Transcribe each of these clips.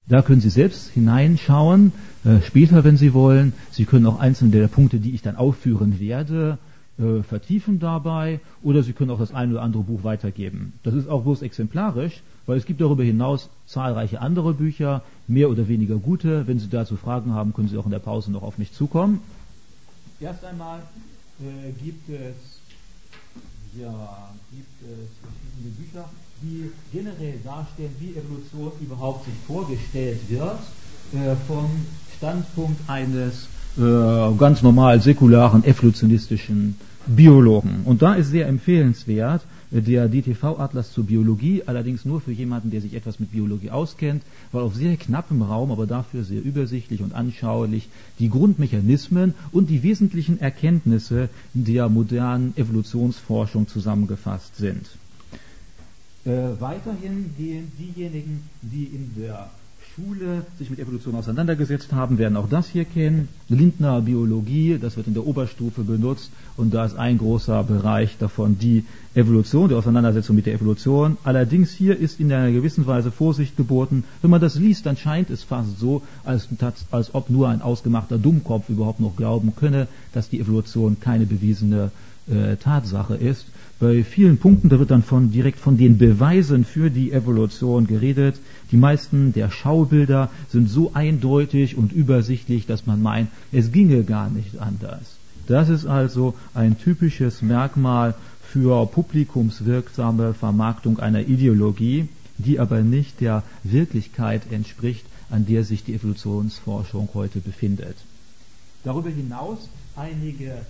Da können Sie selbst hineinschauen, später, wenn Sie wollen. Sie können auch einzelne der Punkte, die ich dann aufführen werde, vertiefen dabei, oder Sie können auch das eine oder andere Buch weitergeben. Das ist auch bloß exemplarisch, weil es gibt darüber hinaus zahlreiche andere Bücher, mehr oder weniger gute. Wenn Sie dazu Fragen haben, können Sie auch in der Pause noch auf mich zukommen. Erst einmal gibt es verschiedene Bücher, die generell darstellen, wie Evolution überhaupt sich vorgestellt wird, vom Standpunkt eines ganz normal säkularen evolutionistischen Biologen. Und da ist sehr empfehlenswert der DTV-Atlas zur Biologie, allerdings nur für jemanden, der sich etwas mit Biologie auskennt, weil auf sehr knappem Raum, aber dafür sehr übersichtlich und anschaulich die Grundmechanismen und die wesentlichen Erkenntnisse der modernen Evolutionsforschung zusammengefasst sind. Weiterhin gehen diejenigen, die in der Schule sich mit Evolution auseinandergesetzt haben, werden auch das hier kennen. Lindner Biologie, das wird in der Oberstufe benutzt, und da ist ein großer Bereich davon die Evolution, die Auseinandersetzung mit der Evolution. Allerdings hier ist in einer gewissen Weise Vorsicht geboten. Wenn man das liest, dann scheint es fast so, als ob nur ein ausgemachter Dummkopf überhaupt noch glauben könne, dass die Evolution keine bewiesene Tatsache ist. Bei vielen Punkten, da wird dann direkt von den Beweisen für die Evolution geredet. Die meisten der Schaubilder sind so eindeutig und übersichtlich, dass man meint, es ginge gar nicht anders. Das ist also ein typisches Merkmal für publikumswirksame Vermarktung einer Ideologie, die aber nicht der Wirklichkeit entspricht, an der sich die Evolutionsforschung heute befindet. Darüber hinaus einige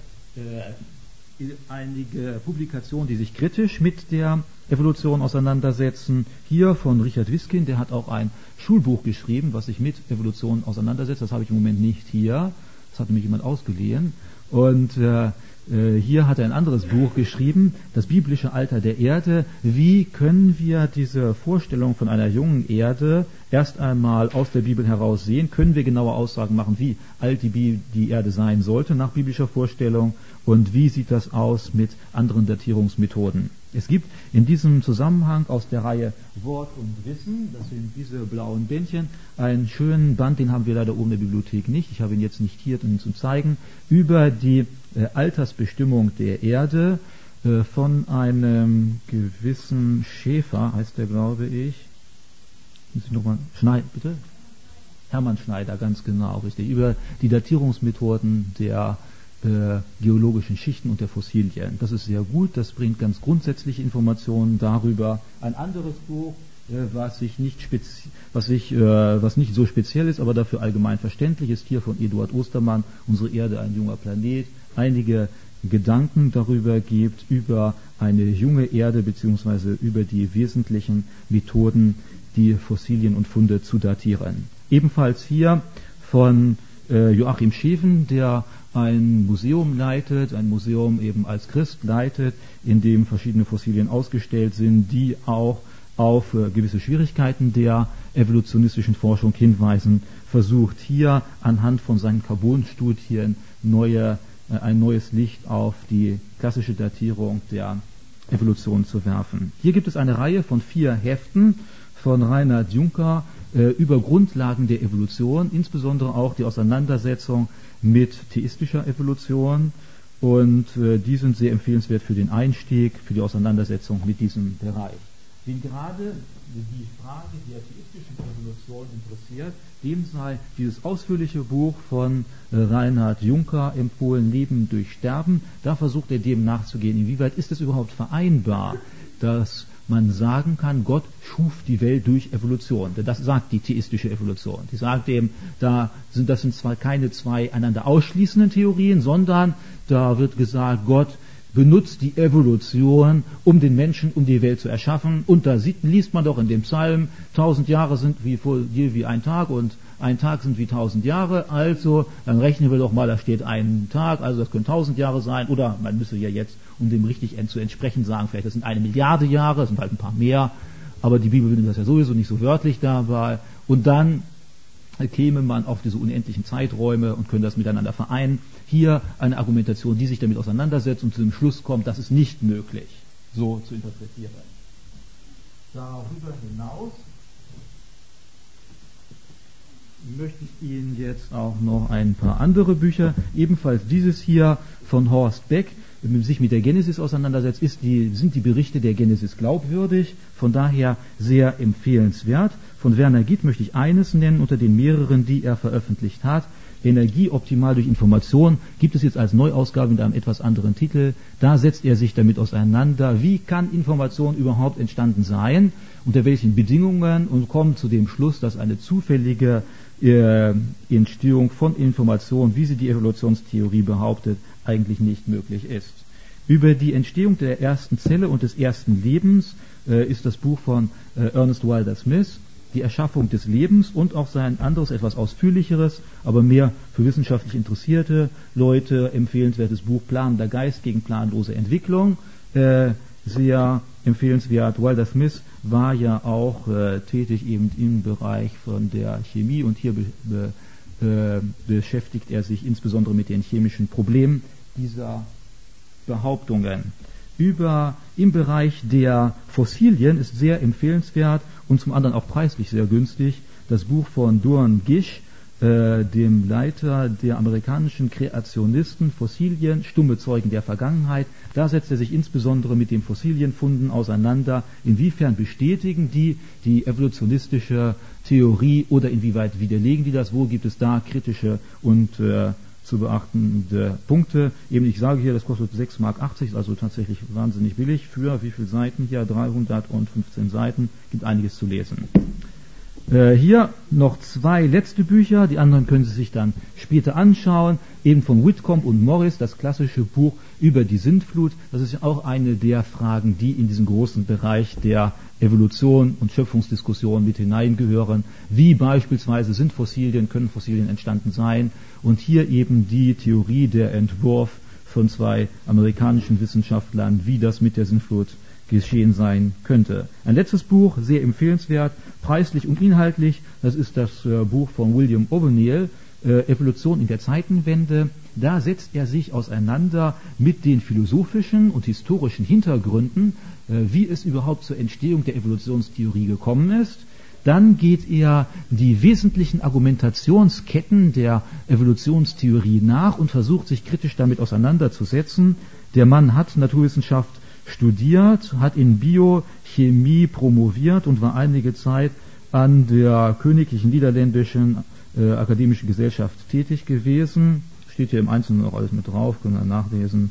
Publikationen, die sich kritisch mit der Evolution auseinandersetzen. Hier von Richard Wiskin, der hat auch ein Schulbuch geschrieben, was sich mit Evolution auseinandersetzt. Das habe ich im Moment nicht hier. Das hat nämlich jemand ausgeliehen. Und hier hat er ein anderes Buch geschrieben, das biblische Alter der Erde. Wie können wir diese Vorstellung von einer jungen Erde erst einmal aus der Bibel heraus sehen? Können wir genaue Aussagen machen, wie alt die Erde sein sollte nach biblischer Vorstellung? Und wie sieht das aus mit anderen Datierungsmethoden? Es gibt in diesem Zusammenhang aus der Reihe Wort und Wissen, das sind diese blauen Bändchen, einen schönen Band, den haben wir leider oben in der Bibliothek nicht, ich habe ihn jetzt nicht hier, um ihn zu zeigen, über die Altersbestimmung der Erde von einem gewissen Schäfer, heißt der, glaube ich. Muss ich nochmal bitte? Hermann Schneider, ganz genau, richtig, über die Datierungsmethoden der geologischen Schichten und der Fossilien. Das ist sehr gut, das bringt ganz grundsätzliche Informationen darüber. Ein anderes Buch, was nicht so speziell ist, aber dafür allgemein verständlich ist, hier von Eduard Ostermann, Unsere Erde, ein junger Planet, einige Gedanken darüber gibt, über eine junge Erde bzw. über die wesentlichen Methoden, die Fossilien und Funde zu datieren. Ebenfalls hier von Joachim Scheven, der ein Museum leitet, ein Museum eben als Christ leitet, in dem verschiedene Fossilien ausgestellt sind, die auch auf gewisse Schwierigkeiten der evolutionistischen Forschung hinweisen, versucht hier anhand von seinen Carbonstudien ein neues Licht auf die klassische Datierung der Evolution zu werfen. Hier gibt es eine Reihe von 4 Heften von Reinhard Juncker über Grundlagen der Evolution, insbesondere auch die Auseinandersetzung mit theistischer Evolution, und die sind sehr empfehlenswert für den Einstieg, für die Auseinandersetzung mit diesem Bereich. Wen gerade die Frage der theistischen Evolution interessiert, dem sei dieses ausführliche Buch von Reinhard Juncker empfohlen, Leben durch Sterben. Da versucht er dem nachzugehen, inwieweit ist es überhaupt vereinbar, dass man sagen kann, Gott schuf die Welt durch Evolution. Denn das sagt die theistische Evolution. Die sagt eben, das sind zwar keine 2 einander ausschließenden Theorien, sondern da wird gesagt, Gott benutzt die Evolution, um den Menschen, um die Welt zu erschaffen. Und da liest man doch in dem Psalm, 1000 Jahre sind wie ein Tag und ein Tag sind wie 1000 Jahre. Also, dann rechnen wir doch mal, da steht ein Tag, also das können 1000 Jahre sein. Oder man müsste ja jetzt, um dem richtig zu entsprechen, sagen, vielleicht das sind 1 Milliarde Jahre, das sind halt ein paar mehr. Aber die Bibel benutzt das ja sowieso nicht so wörtlich dabei. Und dann käme man auf diese unendlichen Zeiträume und könnte das miteinander vereinen. Hier eine Argumentation, die sich damit auseinandersetzt und zu dem Schluss kommt, das ist nicht möglich, so zu interpretieren. Darüber hinaus möchte ich Ihnen jetzt auch noch ein paar andere Bücher, ebenfalls dieses hier von Horst Beck, sich mit der Genesis auseinandersetzt, sind die Berichte der Genesis glaubwürdig, von daher sehr empfehlenswert. Von Werner Gitt möchte ich eines nennen unter den mehreren, die er veröffentlicht hat. Energie optimal durch Information gibt es jetzt als Neuausgabe mit einem etwas anderen Titel. Da setzt er sich damit auseinander, wie kann Information überhaupt entstanden sein, unter welchen Bedingungen, und kommt zu dem Schluss, dass eine zufällige Entstehung von Information, wie sie die Evolutionstheorie behauptet, eigentlich nicht möglich ist. Über die Entstehung der ersten Zelle und des ersten Lebens ist das Buch von Ernest Wilder Smith, die Erschaffung des Lebens, und auch sein anderes, etwas ausführlicheres, aber mehr für wissenschaftlich interessierte Leute empfehlenswertes Buch Planender Geist gegen planlose Entwicklung. Sehr empfehlenswert. Wilder Smith war ja auch tätig eben im Bereich von der Chemie, und hier beschäftigt er sich insbesondere mit den chemischen Problemen dieser Behauptungen. Im Bereich der Fossilien ist sehr empfehlenswert und zum anderen auch preislich sehr günstig das Buch von Duane Gish, dem Leiter der amerikanischen Kreationisten, Fossilien, stumme Zeugen der Vergangenheit. Da setzt er sich insbesondere mit den Fossilienfunden auseinander. Inwiefern bestätigen die evolutionistische Theorie oder inwieweit widerlegen die das? Wo gibt es da kritische und zu beachtende Punkte? Eben, ich sage hier, das kostet 6,80 Mark, also tatsächlich wahnsinnig billig. Für wie viele Seiten? Hier 315 Seiten, gibt einiges zu lesen. Hier noch zwei letzte Bücher, die anderen können Sie sich dann später anschauen, eben von Whitcomb und Morris, das klassische Buch über die Sintflut. Das ist ja auch eine der Fragen, die in diesen großen Bereich der Evolution und Schöpfungsdiskussion mit hineingehören. Wie beispielsweise können Fossilien entstanden sein? Und hier eben die Theorie, der Entwurf von zwei amerikanischen Wissenschaftlern, wie das mit der Sintflut geschehen sein könnte. Ein letztes Buch, sehr empfehlenswert, preislich und inhaltlich, das ist das Buch von William O'Neill, Evolution in der Zeitenwende. Da setzt er sich auseinander mit den philosophischen und historischen Hintergründen, wie es überhaupt zur Entstehung der Evolutionstheorie gekommen ist. Dann geht er die wesentlichen Argumentationsketten der Evolutionstheorie nach und versucht sich kritisch damit auseinanderzusetzen. Der Mann hat Naturwissenschaft studiert, hat in Biochemie promoviert und war einige Zeit an der Königlichen Niederländischen Akademischen Gesellschaft tätig gewesen. Steht hier im Einzelnen auch alles mit drauf, können wir nachlesen.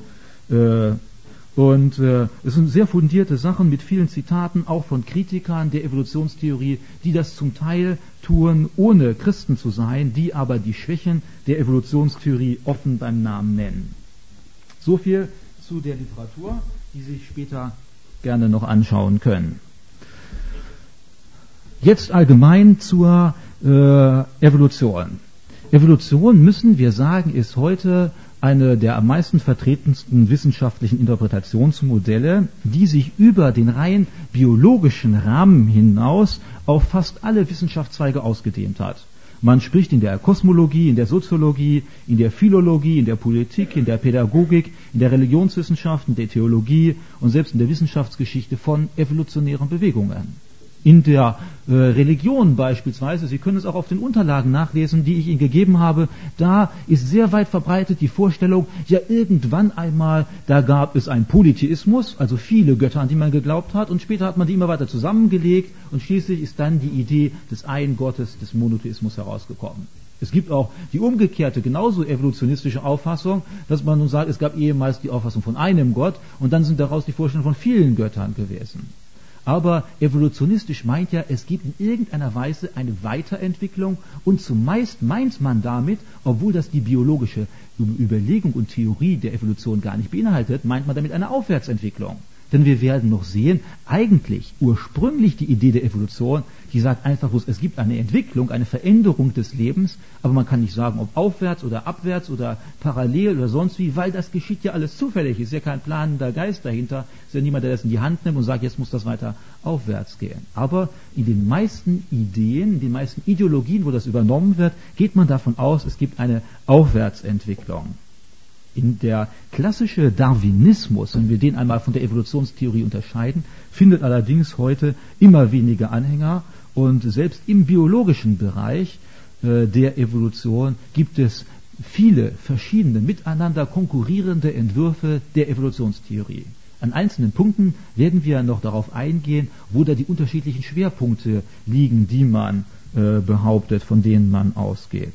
Es sind sehr fundierte Sachen mit vielen Zitaten, auch von Kritikern der Evolutionstheorie, die das zum Teil tun, ohne Christen zu sein, die aber die Schwächen der Evolutionstheorie offen beim Namen nennen. So viel zu der Literatur, die Sie sich später gerne noch anschauen können. Jetzt allgemein zur Evolution. Evolution, müssen wir sagen, ist heute eine der am meisten vertretensten wissenschaftlichen Interpretationsmodelle, die sich über den rein biologischen Rahmen hinaus auf fast alle Wissenschaftszweige ausgedehnt hat. Man spricht in der Kosmologie, in der Soziologie, in der Philologie, in der Politik, in der Pädagogik, in der Religionswissenschaft, in der Theologie und selbst in der Wissenschaftsgeschichte von evolutionären Bewegungen. In der Religion beispielsweise, Sie können es auch auf den Unterlagen nachlesen, die ich Ihnen gegeben habe, da ist sehr weit verbreitet die Vorstellung, ja irgendwann einmal, da gab es einen Polytheismus, also viele Götter, an die man geglaubt hat, und später hat man die immer weiter zusammengelegt und schließlich ist dann die Idee des einen Gottes, des Monotheismus herausgekommen. Es gibt auch die umgekehrte, genauso evolutionistische Auffassung, dass man nun sagt, es gab ehemals die Auffassung von einem Gott und dann sind daraus die Vorstellungen von vielen Göttern gewesen. Aber evolutionistisch meint ja, es gibt in irgendeiner Weise eine Weiterentwicklung und zumeist meint man damit, obwohl das die biologische Überlegung und Theorie der Evolution gar nicht beinhaltet, meint man damit eine Aufwärtsentwicklung. Denn wir werden noch sehen, eigentlich ursprünglich die Idee der Evolution, die sagt einfach bloß, es gibt eine Entwicklung, eine Veränderung des Lebens, aber man kann nicht sagen, ob aufwärts oder abwärts oder parallel oder sonst wie, weil das geschieht ja alles zufällig, ist ja kein planender Geist dahinter, ist ja niemand, der das in die Hand nimmt und sagt, jetzt muss das weiter aufwärts gehen. Aber in den meisten Ideen, in den meisten Ideologien, wo das übernommen wird, geht man davon aus, es gibt eine Aufwärtsentwicklung. In der klassische Darwinismus, wenn wir den einmal von der Evolutionstheorie unterscheiden, findet allerdings heute immer weniger Anhänger und selbst im biologischen Bereich der Evolution gibt es viele verschiedene, miteinander konkurrierende Entwürfe der Evolutionstheorie. An einzelnen Punkten werden wir noch darauf eingehen, wo da die unterschiedlichen Schwerpunkte liegen, die man behauptet, von denen man ausgeht.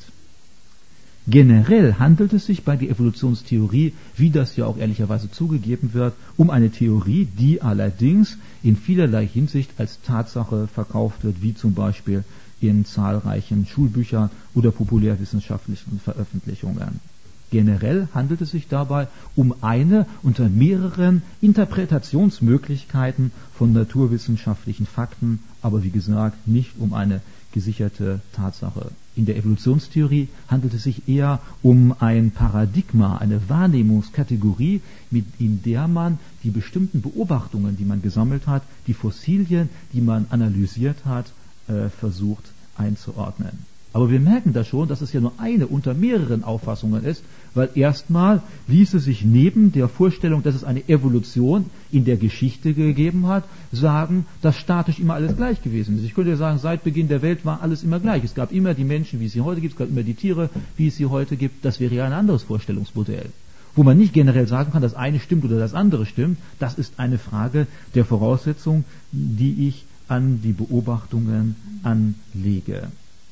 Generell handelt es sich bei der Evolutionstheorie, wie das ja auch ehrlicherweise zugegeben wird, um eine Theorie, die allerdings in vielerlei Hinsicht als Tatsache verkauft wird, wie zum Beispiel in zahlreichen Schulbüchern oder populärwissenschaftlichen Veröffentlichungen. Generell handelt es sich dabei um eine unter mehreren Interpretationsmöglichkeiten von naturwissenschaftlichen Fakten, aber wie gesagt nicht um eine gesicherte Tatsache. In der Evolutionstheorie handelt es sich eher um ein Paradigma, eine Wahrnehmungskategorie, in der man die bestimmten Beobachtungen, die man gesammelt hat, die Fossilien, die man analysiert hat, versucht einzuordnen. Aber wir merken da schon, dass es ja nur eine unter mehreren Auffassungen ist, weil erstmal ließe sich neben der Vorstellung, dass es eine Evolution in der Geschichte gegeben hat, sagen, dass statisch immer alles gleich gewesen ist. Ich könnte ja sagen, seit Beginn der Welt war alles immer gleich. Es gab immer die Menschen, wie es sie heute gibt, es gab immer die Tiere, wie es sie heute gibt. Das wäre ja ein anderes Vorstellungsmodell. Wo man nicht generell sagen kann, das eine stimmt oder das andere stimmt, das ist eine Frage der Voraussetzung, die ich an die Beobachtungen anlege.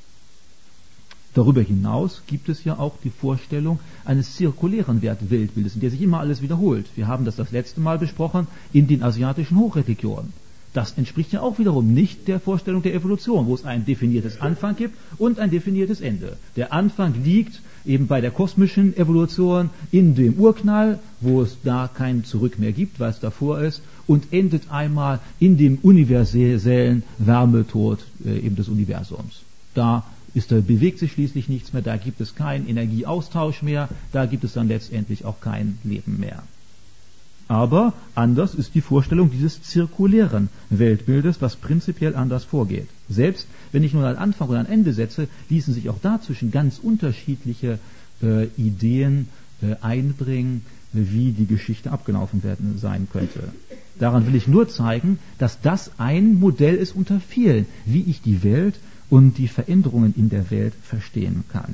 Darüber hinaus gibt es ja auch die Vorstellung eines zirkulären Weltbildes, in der sich immer alles wiederholt. Wir haben das letzte Mal besprochen in den asiatischen Hochreligionen. Das entspricht ja auch wiederum nicht der Vorstellung der Evolution, wo es ein definiertes Anfang gibt und ein definiertes Ende. Der Anfang liegt eben bei der kosmischen Evolution in dem Urknall, wo es da kein Zurück mehr gibt, weil es davor ist, und endet einmal in dem universellen Wärmetod eben des Universums. Da bewegt sich schließlich nichts mehr, da gibt es keinen Energieaustausch mehr, da gibt es dann letztendlich auch kein Leben mehr. Aber anders ist die Vorstellung dieses zirkulären Weltbildes, was prinzipiell anders vorgeht. Selbst wenn ich nur einen Anfang oder ein Ende setze, ließen sich auch dazwischen ganz unterschiedliche Ideen einbringen, wie die Geschichte abgelaufen sein könnte. Daran will ich nur zeigen, dass das ein Modell ist unter vielen, wie ich die Welt und die Veränderungen in der Welt verstehen kann.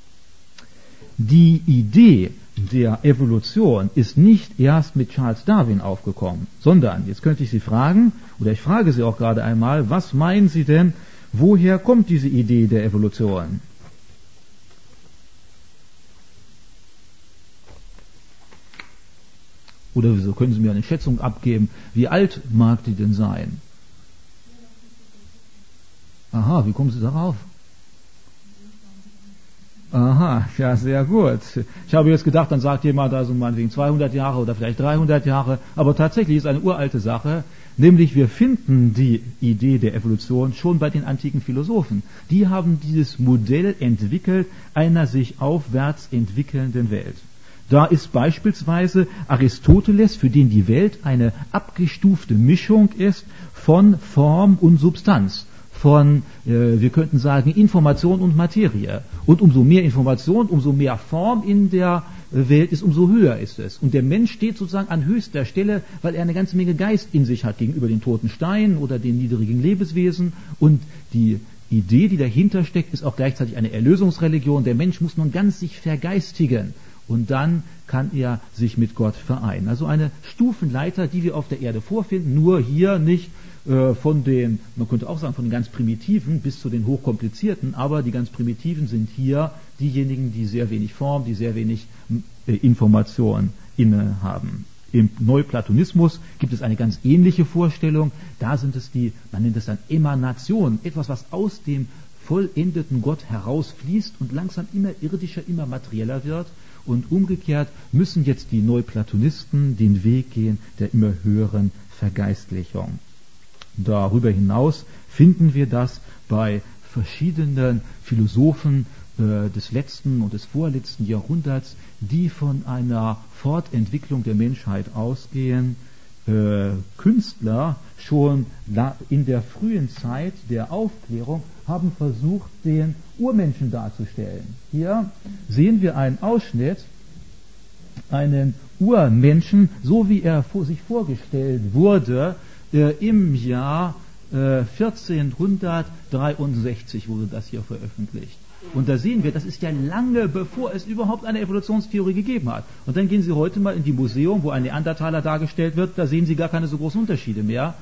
Die Idee der Evolution ist nicht erst mit Charles Darwin aufgekommen, sondern, jetzt könnte ich Sie fragen, oder ich frage Sie auch gerade einmal, was meinen Sie denn, woher kommt diese Idee der Evolution? Oder wieso können Sie mir eine Schätzung abgeben, wie alt mag die denn sein? Aha, wie kommen Sie darauf? Aha, ja, sehr gut. Ich habe jetzt gedacht, dann sagt jemand also meinetwegen 200 Jahre oder vielleicht 300 Jahre, aber tatsächlich ist eine uralte Sache, nämlich wir finden die Idee der Evolution schon bei den antiken Philosophen. Die haben dieses Modell entwickelt einer sich aufwärts entwickelnden Welt. Da ist beispielsweise Aristoteles, für den die Welt eine abgestufte Mischung ist von Form und Substanz. Von, wir könnten sagen, Information und Materie. Und umso mehr Information, umso mehr Form in der Welt ist, umso höher ist es. Und der Mensch steht sozusagen an höchster Stelle, weil er eine ganze Menge Geist in sich hat gegenüber den toten Steinen oder den niedrigen Lebewesen. Und die Idee, die dahinter steckt, ist auch gleichzeitig eine Erlösungsreligion. Der Mensch muss nun ganz sich vergeistigen. Und dann kann er sich mit Gott vereinen. Also eine Stufenleiter, die wir auf der Erde vorfinden, nur hier nicht von den, man könnte auch sagen, von den ganz Primitiven bis zu den Hochkomplizierten, aber die ganz Primitiven sind hier diejenigen, die sehr wenig Form, die sehr wenig Information innehaben. Im Neuplatonismus gibt es eine ganz ähnliche Vorstellung, da sind es man nennt es dann Emanation, etwas, was aus dem vollendeten Gott herausfließt und langsam immer irdischer, immer materieller wird. Und umgekehrt müssen jetzt die Neuplatonisten den Weg gehen der immer höheren Vergeistlichung. Darüber hinaus finden wir das bei verschiedenen Philosophen des letzten und des vorletzten Jahrhunderts, die von einer Fortentwicklung der Menschheit ausgehen. Künstler schon in der frühen Zeit der Aufklärung haben versucht, den Urmenschen darzustellen. Hier sehen wir einen Ausschnitt, einen Urmenschen, so wie er sich vorgestellt wurde im Jahr 1463 wurde das hier veröffentlicht. Und da sehen wir, das ist ja lange bevor es überhaupt eine Evolutionstheorie gegeben hat. Und dann gehen Sie heute mal in die Museum, wo ein Neandertaler dargestellt wird, da sehen Sie gar keine so großen Unterschiede mehr.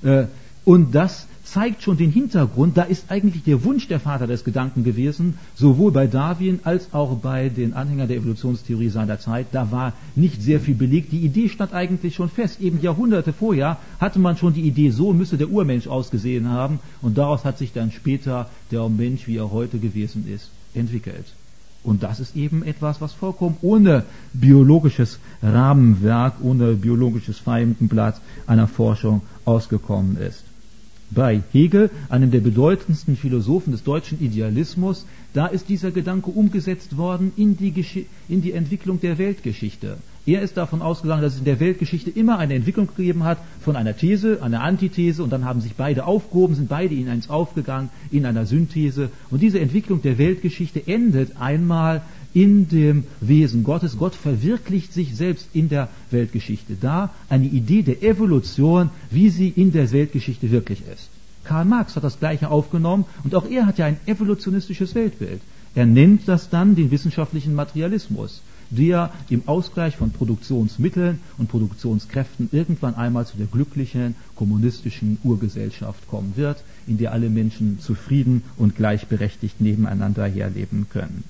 Und das zeigt schon den Hintergrund, da ist eigentlich der Wunsch der Vater des Gedanken gewesen, sowohl bei Darwin als auch bei den Anhängern der Evolutionstheorie seiner Zeit. Da war nicht sehr viel belegt. Die Idee stand eigentlich schon fest. Eben Jahrhunderte vorher hatte man schon die Idee, so müsse der Urmensch ausgesehen haben. Und daraus hat sich dann später der Mensch, wie er heute gewesen ist, entwickelt. Und das ist eben etwas, was vollkommen ohne biologisches Rahmenwerk, ohne biologisches Feigenblatt einer Forschung ausgekommen ist. Bei Hegel, einem der bedeutendsten Philosophen des deutschen Idealismus, da ist dieser Gedanke umgesetzt worden in die Entwicklung der Weltgeschichte. Er ist davon ausgegangen, dass es in der Weltgeschichte immer eine Entwicklung gegeben hat von einer These, einer Antithese, und dann haben sich beide aufgehoben, sind beide in eins aufgegangen, in einer Synthese. Und diese Entwicklung der Weltgeschichte endet einmal in dem Wesen Gottes. Gott verwirklicht sich selbst in der Weltgeschichte. Da eine Idee der Evolution, wie sie in der Weltgeschichte wirklich ist. Karl Marx hat das Gleiche aufgenommen und auch er hat ja ein evolutionistisches Weltbild. Er nennt das dann den wissenschaftlichen Materialismus, der im Ausgleich von Produktionsmitteln und Produktionskräften irgendwann einmal zu der glücklichen kommunistischen Urgesellschaft kommen wird, in der alle Menschen zufrieden und gleichberechtigt nebeneinander herleben können.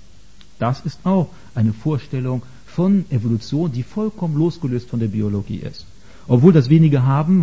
Das ist auch eine Vorstellung von Evolution, die vollkommen losgelöst von der Biologie ist. Obwohl das wenige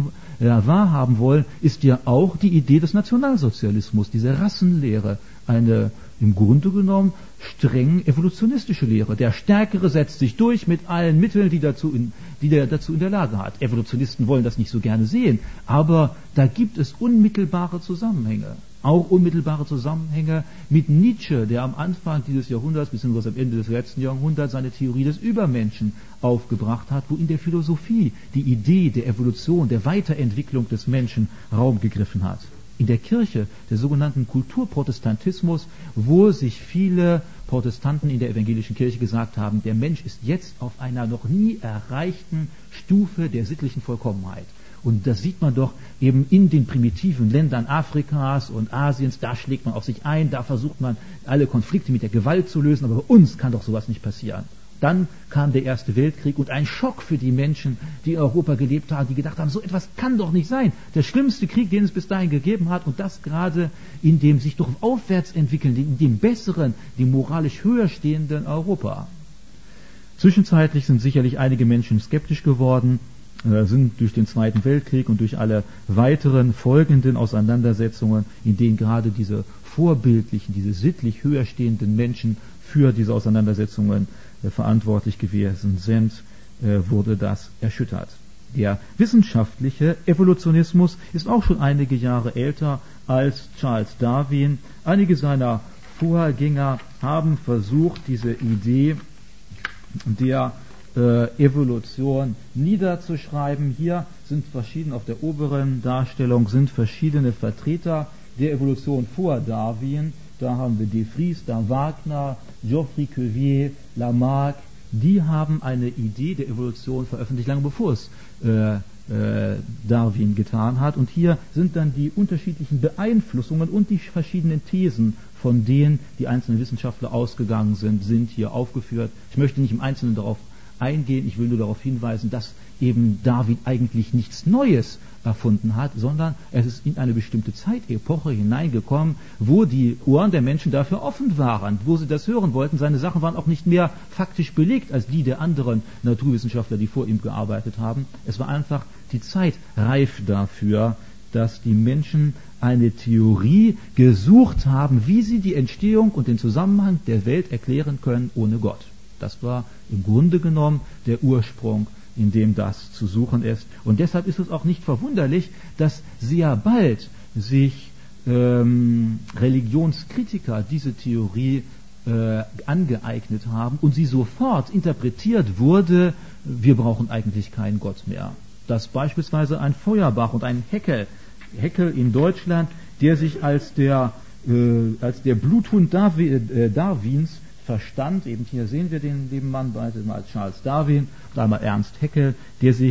wahrhaben wollen, ist ja auch die Idee des Nationalsozialismus, diese Rassenlehre, eine im Grunde genommen streng evolutionistische Lehre. Der Stärkere setzt sich durch mit allen Mitteln, die er dazu in der Lage hat. Evolutionisten wollen das nicht so gerne sehen, aber da gibt es unmittelbare Zusammenhänge. Auch unmittelbare Zusammenhänge mit Nietzsche, der am Anfang dieses Jahrhunderts bzw. am Ende des letzten Jahrhunderts seine Theorie des Übermenschen aufgebracht hat, wo in der Philosophie die Idee der Evolution, der Weiterentwicklung des Menschen Raum gegriffen hat. In der Kirche, der sogenannten Kulturprotestantismus, wo sich viele Protestanten in der evangelischen Kirche gesagt haben, der Mensch ist jetzt auf einer noch nie erreichten Stufe der sittlichen Vollkommenheit. Und das sieht man doch eben in den primitiven Ländern Afrikas und Asiens, da schlägt man auf sich ein, da versucht man alle Konflikte mit der Gewalt zu lösen, aber bei uns kann doch sowas nicht passieren. Dann kam der Erste Weltkrieg und ein Schock für die Menschen, die in Europa gelebt haben, die gedacht haben, so etwas kann doch nicht sein. Der schlimmste Krieg, den es bis dahin gegeben hat, und das gerade in dem sich doch aufwärts entwickelnden, in dem besseren, dem moralisch höher stehenden Europa. Zwischenzeitlich sind sicherlich einige Menschen skeptisch geworden, sind durch den Zweiten Weltkrieg und durch alle weiteren folgenden Auseinandersetzungen, in denen gerade diese vorbildlichen, diese sittlich höher stehenden Menschen für diese Auseinandersetzungen verantwortlich gewesen sind, wurde das erschüttert. Der wissenschaftliche Evolutionismus ist auch schon einige Jahre älter als Charles Darwin. Einige seiner Vorgänger haben versucht, diese Idee der Evolution niederzuschreiben. Hier sind verschiedene, auf der oberen Darstellung sind verschiedene Vertreter der Evolution vor Darwin. Da haben wir de Vries, da Wagner, Geoffrey Cuvier, Lamarck. Die haben eine Idee der Evolution veröffentlicht, lange bevor es Darwin getan hat. Und hier sind dann die unterschiedlichen Beeinflussungen und die verschiedenen Thesen, von denen die einzelnen Wissenschaftler ausgegangen sind hier aufgeführt. Ich möchte nicht im Einzelnen darauf eingehen, ich will nur darauf hinweisen, dass eben Darwin eigentlich nichts Neues erfunden hat, sondern es ist in eine bestimmte Zeitepoche hineingekommen, wo die Ohren der Menschen dafür offen waren, wo sie das hören wollten. Seine Sachen waren auch nicht mehr faktisch belegt als die der anderen Naturwissenschaftler, die vor ihm gearbeitet haben. Es war einfach die Zeit reif dafür, dass die Menschen eine Theorie gesucht haben, wie sie die Entstehung und den Zusammenhang der Welt erklären können ohne Gott. Das war im Grunde genommen der Ursprung, in dem das zu suchen ist. Und deshalb ist es auch nicht verwunderlich, dass sehr bald sich Religionskritiker diese Theorie angeeignet haben und sie sofort interpretiert wurde, wir brauchen eigentlich keinen Gott mehr. Dass beispielsweise ein Feuerbach und ein Haeckel in Deutschland, der sich als der Bluthund Darwins verstand, eben hier sehen wir den lieben Mann, beide mal als Charles Darwin und einmal Ernst Haeckel, der sich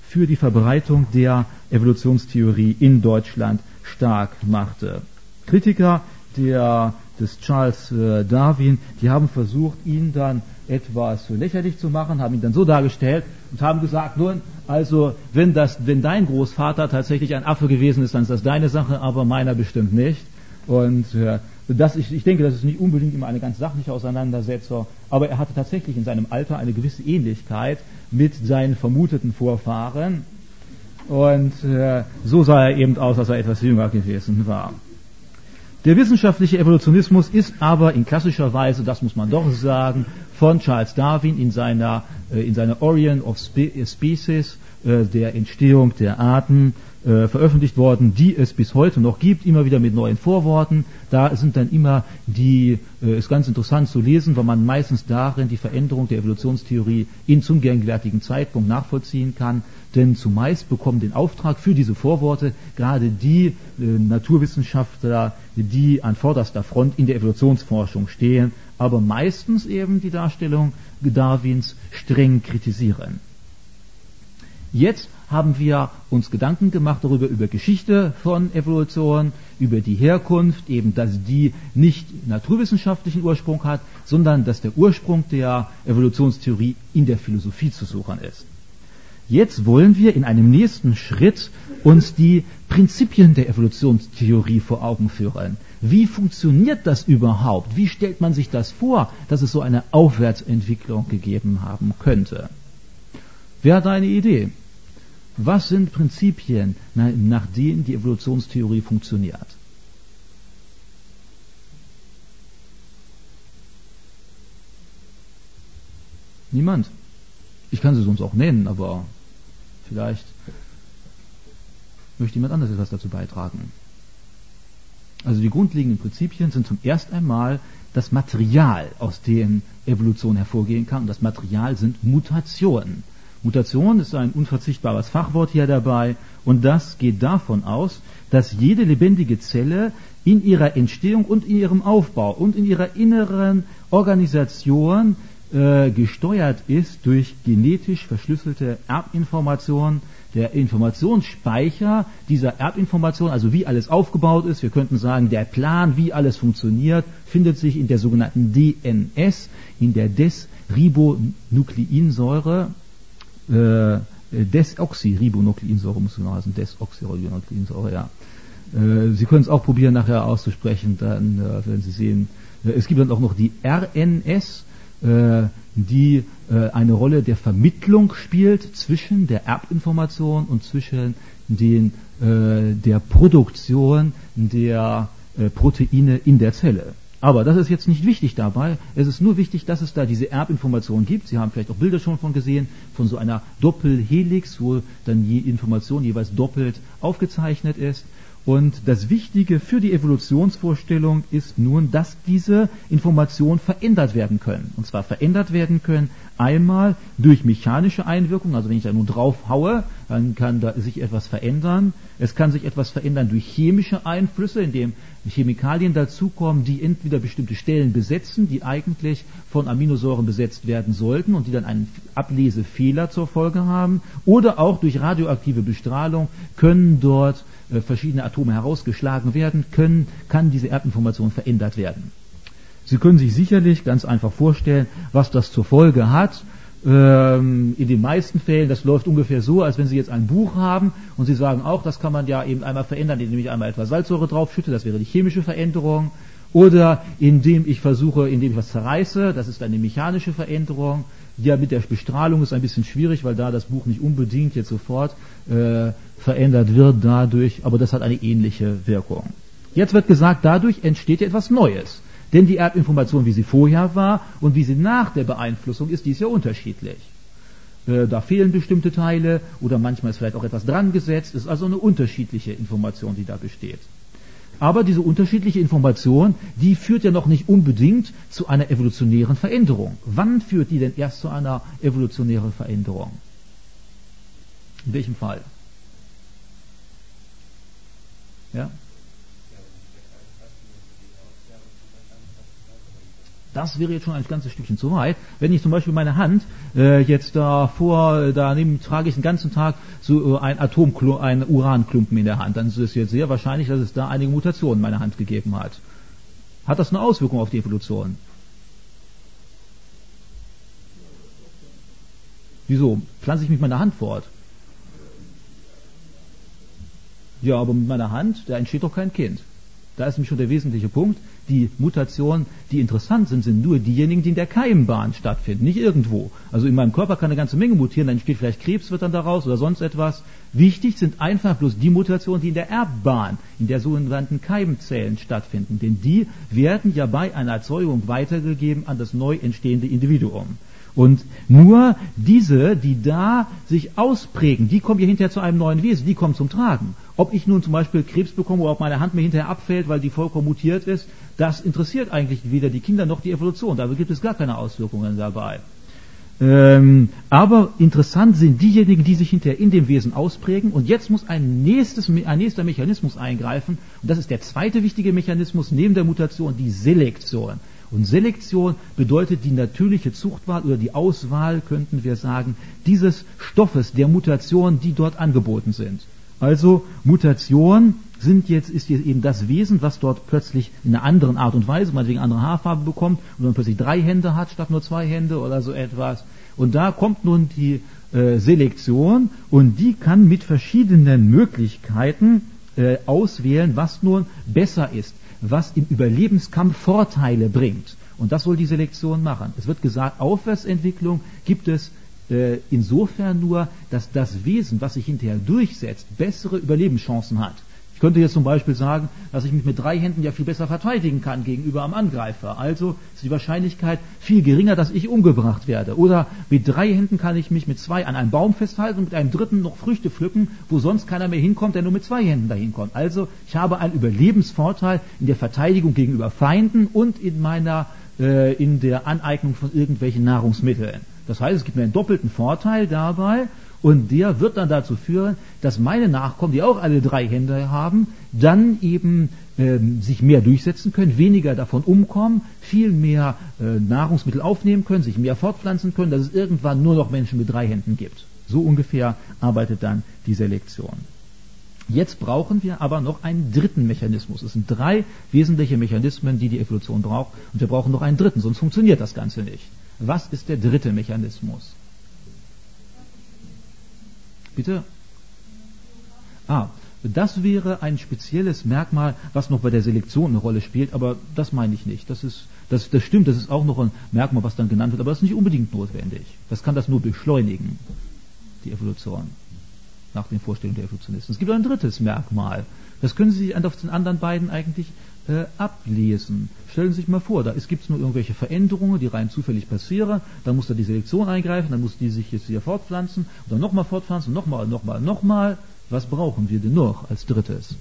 für die Verbreitung der Evolutionstheorie in Deutschland stark machte. Kritiker des Charles Darwin, die haben versucht, ihn dann etwas lächerlich zu machen, haben ihn dann so dargestellt und haben gesagt, nun, also wenn dein Großvater tatsächlich ein Affe gewesen ist, dann ist das deine Sache, aber meiner bestimmt nicht. Und ich denke, das ist nicht unbedingt immer eine ganz sachliche Auseinandersetzung, aber er hatte tatsächlich in seinem Alter eine gewisse Ähnlichkeit mit seinen vermuteten Vorfahren. Und so sah er eben aus, als er etwas jünger gewesen war. Der wissenschaftliche Evolutionismus ist aber in klassischer Weise, das muss man doch sagen, von Charles Darwin in seiner Origin of Species, der Entstehung der Arten, veröffentlicht worden, die es bis heute noch gibt, immer wieder mit neuen Vorworten. Da sind dann immer ist ganz interessant zu lesen, weil man meistens darin die Veränderung der Evolutionstheorie zum gegenwärtigen Zeitpunkt nachvollziehen kann. Denn zumeist bekommen den Auftrag für diese Vorworte gerade die Naturwissenschaftler, die an vorderster Front in der Evolutionsforschung stehen, aber meistens eben die Darstellung Darwins streng kritisieren. Jetzt haben wir uns Gedanken gemacht über Geschichte von Evolution, über die Herkunft, eben, dass die nicht naturwissenschaftlichen Ursprung hat, sondern dass der Ursprung der Evolutionstheorie in der Philosophie zu suchen ist. Jetzt wollen wir in einem nächsten Schritt uns die Prinzipien der Evolutionstheorie vor Augen führen. Wie funktioniert das überhaupt? Wie stellt man sich das vor, dass es so eine Aufwärtsentwicklung gegeben haben könnte? Wer hat eine Idee? Was sind Prinzipien, nach denen die Evolutionstheorie funktioniert? Niemand? Ich kann sie sonst auch nennen, aber vielleicht möchte jemand anderes etwas dazu beitragen. Also die grundlegenden Prinzipien sind zum ersten einmal das Material, aus dem Evolution hervorgehen kann. Und das Material sind Mutationen. Mutation ist ein unverzichtbares Fachwort hier dabei, und das geht davon aus, dass jede lebendige Zelle in ihrer Entstehung und in ihrem Aufbau und in ihrer inneren Organisation gesteuert ist durch genetisch verschlüsselte Erbinformationen. Der Informationsspeicher dieser Erbinformation, also wie alles aufgebaut ist, wir könnten sagen, der Plan, wie alles funktioniert, findet sich in der sogenannten DNS, in der Desribonukleinsäure. Desoxyribonukleinsäure muss genau heißen, Desoxyribonukleinsäure, ja. Sie können es auch probieren nachher auszusprechen, dann werden Sie sehen. Es gibt dann auch noch die RNS, die eine Rolle der Vermittlung spielt zwischen der Erbinformation und zwischen der Produktion der Proteine in der Zelle. Aber das ist jetzt nicht wichtig dabei. Es ist nur wichtig, dass es da diese Erbinformation gibt. Sie haben vielleicht auch Bilder schon von gesehen, von so einer Doppelhelix, wo dann die Information jeweils doppelt aufgezeichnet ist. Und das Wichtige für die Evolutionsvorstellung ist nun, dass diese Informationen verändert werden können. Und zwar verändert werden können einmal durch mechanische Einwirkung, also wenn ich da nur drauf haue, dann kann da sich etwas verändern. Es kann sich etwas verändern durch chemische Einflüsse, indem Chemikalien dazukommen, die entweder bestimmte Stellen besetzen, die eigentlich von Aminosäuren besetzt werden sollten und die dann einen Ablesefehler zur Folge haben, oder auch durch radioaktive Bestrahlung können dort verschiedene Atome herausgeschlagen werden, kann diese Erbinformation verändert werden. Sie können sich sicherlich ganz einfach vorstellen, was das zur Folge hat. In den meisten Fällen, das läuft ungefähr so, als wenn Sie jetzt ein Buch haben und Sie sagen auch, das kann man ja eben einmal verändern, indem ich einmal etwas Salzsäure draufschütte, das wäre die chemische Veränderung, oder indem ich was zerreiße, das ist eine mechanische Veränderung. Ja, mit der Bestrahlung ist ein bisschen schwierig, weil da das Buch nicht unbedingt jetzt sofort verändert wird dadurch, aber das hat eine ähnliche Wirkung. Jetzt wird gesagt, dadurch entsteht ja etwas Neues. Denn die Erbinformation, wie sie vorher war und wie sie nach der Beeinflussung ist, die ist ja unterschiedlich. Da fehlen bestimmte Teile oder manchmal ist vielleicht auch etwas dran gesetzt. Es ist also eine unterschiedliche Information, die da besteht. Aber diese unterschiedliche Information, die führt ja noch nicht unbedingt zu einer evolutionären Veränderung. Wann führt die denn erst zu einer evolutionären Veränderung? In welchem Fall? Ja? Das wäre jetzt schon ein ganzes Stückchen zu weit. Wenn ich zum Beispiel meine Hand jetzt daneben trage ich den ganzen Tag so einen Uranklumpen in der Hand, dann ist es jetzt sehr wahrscheinlich, dass es da einige Mutationen in meiner Hand gegeben hat. Hat das eine Auswirkung auf die Evolution? Wieso? Pflanze ich mit meiner Hand fort? Ja, aber mit meiner Hand, da entsteht doch kein Kind. Da ist nämlich schon der wesentliche Punkt. Die Mutationen, die interessant sind, sind nur diejenigen, die in der Keimbahn stattfinden, nicht irgendwo. Also in meinem Körper kann eine ganze Menge mutieren, dann entsteht vielleicht Krebs, wird dann daraus oder sonst etwas. Wichtig sind einfach bloß die Mutationen, die in der Erbbahn, in der sogenannten Keimzellen stattfinden. Denn die werden ja bei einer Erzeugung weitergegeben an das neu entstehende Individuum. Und nur diese, die da sich ausprägen, die kommen ja hinterher zu einem neuen Wesen, die kommen zum Tragen. Ob ich nun zum Beispiel Krebs bekomme oder ob meine Hand mir hinterher abfällt, weil die vollkommen mutiert ist, das interessiert eigentlich weder die Kinder noch die Evolution. Da gibt es gar keine Auswirkungen dabei. Aber interessant sind diejenigen, die sich hinterher in dem Wesen ausprägen. Und jetzt muss ein nächster Mechanismus eingreifen. Und das ist der zweite wichtige Mechanismus neben der Mutation, die Selektion. Und Selektion bedeutet die natürliche Zuchtwahl oder die Auswahl, könnten wir sagen, dieses Stoffes der Mutation, die dort angeboten sind. Also Mutation ist jetzt eben das Wesen, was dort plötzlich in einer anderen Art und Weise, meinetwegen eine andere Haarfarbe bekommt und dann plötzlich 3 Hände hat statt nur 2 Hände oder so etwas. Und da kommt nun die Selektion und die kann mit verschiedenen Möglichkeiten auswählen, was nun besser ist, was im Überlebenskampf Vorteile bringt. Und das soll die Selektion machen. Es wird gesagt, Aufwärtsentwicklung gibt es insofern nur, dass das Wesen, was sich hinterher durchsetzt, bessere Überlebenschancen hat. Ich könnte jetzt zum Beispiel sagen, dass ich mich mit 3 Händen ja viel besser verteidigen kann gegenüber am Angreifer. Also ist die Wahrscheinlichkeit viel geringer, dass ich umgebracht werde. Oder mit 3 Händen kann ich mich mit 2 an einem Baum festhalten und mit einem dritten noch Früchte pflücken, wo sonst keiner mehr hinkommt, der nur mit 2 Händen dahin kommt. Also ich habe einen Überlebensvorteil in der Verteidigung gegenüber Feinden und in der Aneignung von irgendwelchen Nahrungsmitteln. Das heißt, es gibt mir einen doppelten Vorteil dabei und der wird dann dazu führen, dass meine Nachkommen, die auch alle 3 Hände haben, dann eben sich mehr durchsetzen können, weniger davon umkommen, viel mehr Nahrungsmittel aufnehmen können, sich mehr fortpflanzen können, dass es irgendwann nur noch Menschen mit 3 Händen gibt. So ungefähr arbeitet dann die Selektion. Jetzt brauchen wir aber noch einen dritten Mechanismus. Es sind 3 wesentliche Mechanismen, die die Evolution braucht und wir brauchen noch einen dritten, sonst funktioniert das Ganze nicht. Was ist der dritte Mechanismus? Bitte? Das wäre ein spezielles Merkmal, was noch bei der Selektion eine Rolle spielt, aber das meine ich nicht. Das stimmt, das ist auch noch ein Merkmal, was dann genannt wird, aber das ist nicht unbedingt notwendig. Das kann das nur beschleunigen, die Evolution, nach den Vorstellungen der Evolutionisten. Es gibt ein drittes Merkmal. Das können Sie sich auf den anderen beiden eigentlich ablesen. Stellen Sie sich mal vor, gibt es nur irgendwelche Veränderungen, die rein zufällig passieren, dann muss da die Selektion eingreifen, dann muss die sich jetzt wieder fortpflanzen und dann nochmal fortpflanzen, nochmal. Was brauchen wir denn noch als drittes?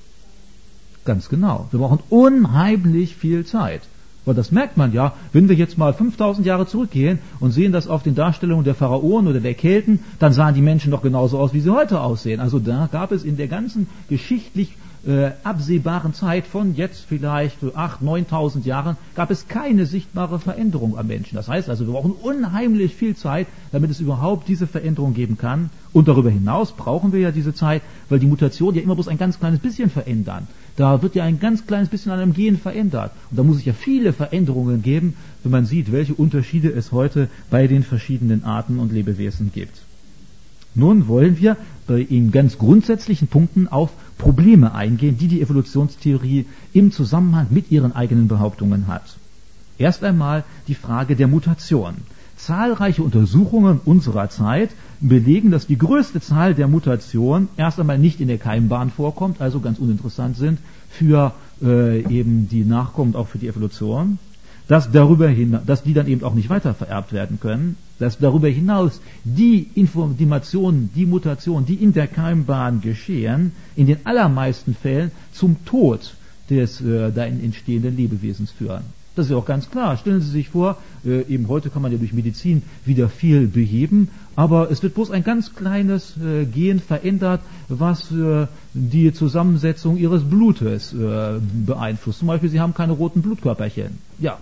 Ganz genau, wir brauchen unheimlich viel Zeit. Weil das merkt man ja, wenn wir jetzt mal 5000 Jahre zurückgehen und sehen das auf den Darstellungen der Pharaonen oder der Kelten, dann sahen die Menschen doch genauso aus, wie sie heute aussehen. Also da gab es in der ganzen geschichtlich absehbaren Zeit von jetzt vielleicht 8.000, 9.000 Jahren gab es keine sichtbare Veränderung am Menschen. Das heißt also, wir brauchen unheimlich viel Zeit, damit es überhaupt diese Veränderung geben kann. Und darüber hinaus brauchen wir ja diese Zeit, weil die Mutationen ja immer bloß ein ganz kleines bisschen verändern. Da wird ja ein ganz kleines bisschen an einem Gen verändert. Und da muss es ja viele Veränderungen geben, wenn man sieht, welche Unterschiede es heute bei den verschiedenen Arten und Lebewesen gibt. Nun wollen wir in ganz grundsätzlichen Punkten auf Probleme eingehen, die die Evolutionstheorie im Zusammenhang mit ihren eigenen Behauptungen hat. Erst einmal die Frage der Mutation. Zahlreiche Untersuchungen unserer Zeit belegen, dass die größte Zahl der Mutationen erst einmal nicht in der Keimbahn vorkommt, also ganz uninteressant sind für eben die Nachkommen und auch für die Evolution. Dass die dann eben auch nicht weiter vererbt werden können, dass darüber hinaus die Mutationen, die in der Keimbahn geschehen, in den allermeisten Fällen zum Tod des darin entstehenden Lebewesens führen. Das ist ja auch ganz klar. Stellen Sie sich vor, eben heute kann man ja durch Medizin wieder viel beheben, aber es wird bloß ein ganz kleines Gen verändert, was die Zusammensetzung Ihres Blutes beeinflusst. Zum Beispiel, Sie haben keine roten Blutkörperchen. Ja.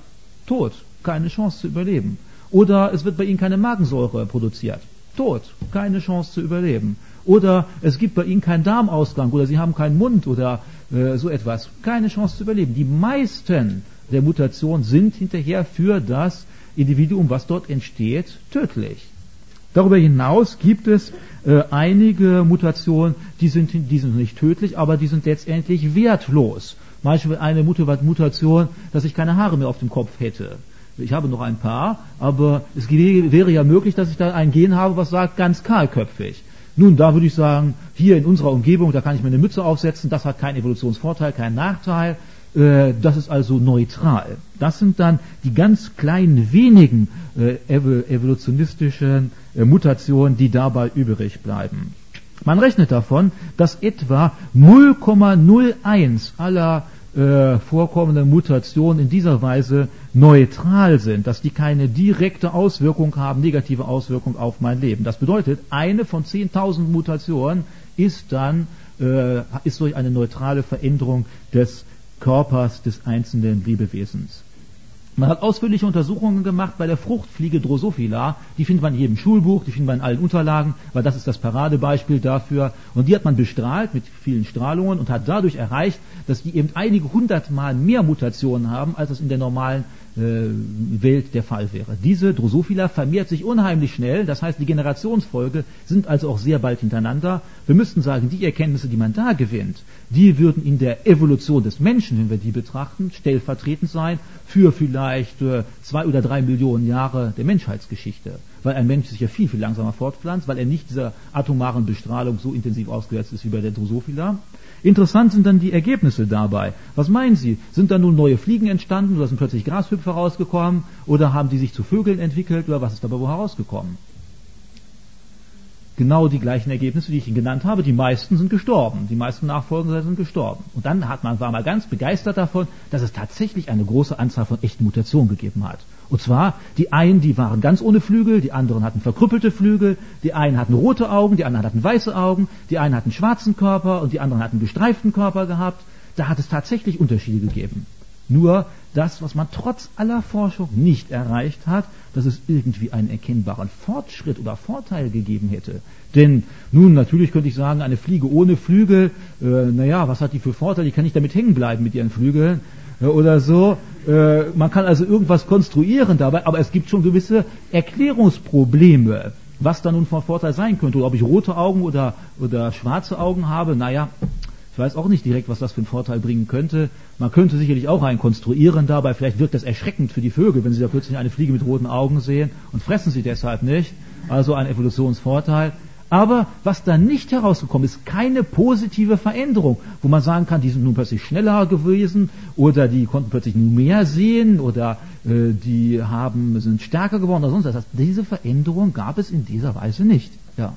tot, keine Chance zu überleben. Oder es wird bei ihnen keine Magensäure produziert, tot, keine Chance zu überleben. Oder es gibt bei ihnen keinen Darmausgang oder sie haben keinen Mund oder so etwas, keine Chance zu überleben. Die meisten der Mutationen sind hinterher für das Individuum, was dort entsteht, tödlich. Darüber hinaus gibt es einige Mutationen, die sind nicht tödlich, aber die sind letztendlich wertlos. Zum Beispiel eine Mutation, dass ich keine Haare mehr auf dem Kopf hätte. Ich habe noch ein paar, aber es wäre ja möglich, dass ich da ein Gen habe, was sagt, ganz kahlköpfig. Nun, da würde ich sagen, hier in unserer Umgebung, da kann ich mir eine Mütze aufsetzen, das hat keinen Evolutionsvorteil, keinen Nachteil, das ist also neutral. Das sind dann die ganz kleinen, wenigen evolutionistischen Mutationen, die dabei übrig bleiben. Man rechnet davon, dass etwa 0,01 aller vorkommenden Mutationen in dieser Weise neutral sind, dass die keine direkte Auswirkung haben, negative Auswirkung auf mein Leben. Das bedeutet, eine von 10.000 Mutationen ist durch eine neutrale Veränderung des Körpers des einzelnen Lebewesens. Man hat ausführliche Untersuchungen gemacht bei der Fruchtfliege Drosophila, die findet man in jedem Schulbuch, die findet man in allen Unterlagen, weil das ist das Paradebeispiel dafür. Und die hat man bestrahlt mit vielen Strahlungen und hat dadurch erreicht, dass die eben einige hundertmal mehr Mutationen haben, als es in der normalen Welt der Fall wäre. Diese Drosophila vermehrt sich unheimlich schnell, das heißt, die Generationsfolge sind also auch sehr bald hintereinander. Wir müssten sagen, die Erkenntnisse, die man da gewinnt, die würden in der Evolution des Menschen, wenn wir die betrachten, stellvertretend sein für vielleicht 2 oder 3 Millionen Jahre der Menschheitsgeschichte. Weil ein Mensch sich ja viel, viel langsamer fortpflanzt, weil er nicht dieser atomaren Bestrahlung so intensiv ausgesetzt ist wie bei der Drosophila. Interessant sind dann die Ergebnisse dabei. Was meinen Sie? Sind da nun neue Fliegen entstanden oder sind plötzlich Grashüpfer rausgekommen oder haben die sich zu Vögeln entwickelt oder was ist dabei wohl herausgekommen? Genau die gleichen Ergebnisse, die ich Ihnen genannt habe. Die meisten sind gestorben. Die meisten Nachfolger sind gestorben. Und dann war man ganz begeistert davon, dass es tatsächlich eine große Anzahl von echten Mutationen gegeben hat. Und zwar, die einen, die waren ganz ohne Flügel, die anderen hatten verkrüppelte Flügel, die einen hatten rote Augen, die anderen hatten weiße Augen, die einen hatten schwarzen Körper und die anderen hatten gestreiften Körper gehabt. Da hat es tatsächlich Unterschiede gegeben. Nur das, was man trotz aller Forschung nicht erreicht hat, dass es irgendwie einen erkennbaren Fortschritt oder Vorteil gegeben hätte. Denn nun, natürlich könnte ich sagen, eine Fliege ohne Flügel, was hat die für Vorteile? Die kann nicht damit hängen bleiben mit ihren Flügeln oder so. Man kann also irgendwas konstruieren dabei, aber es gibt schon gewisse Erklärungsprobleme, was da nun von Vorteil sein könnte. Oder ob ich rote Augen oder schwarze Augen habe, ich weiß auch nicht direkt, was das für einen Vorteil bringen könnte. Man könnte sicherlich auch einen konstruieren dabei. Vielleicht wirkt das erschreckend für die Vögel, wenn sie da plötzlich eine Fliege mit roten Augen sehen und fressen sie deshalb nicht. Also ein Evolutionsvorteil. Aber was da nicht herausgekommen ist, keine positive Veränderung, wo man sagen kann, die sind nun plötzlich schneller gewesen oder die konnten plötzlich nun mehr sehen oder die sind stärker geworden oder sonst was. Diese Veränderung gab es in dieser Weise nicht. Ja.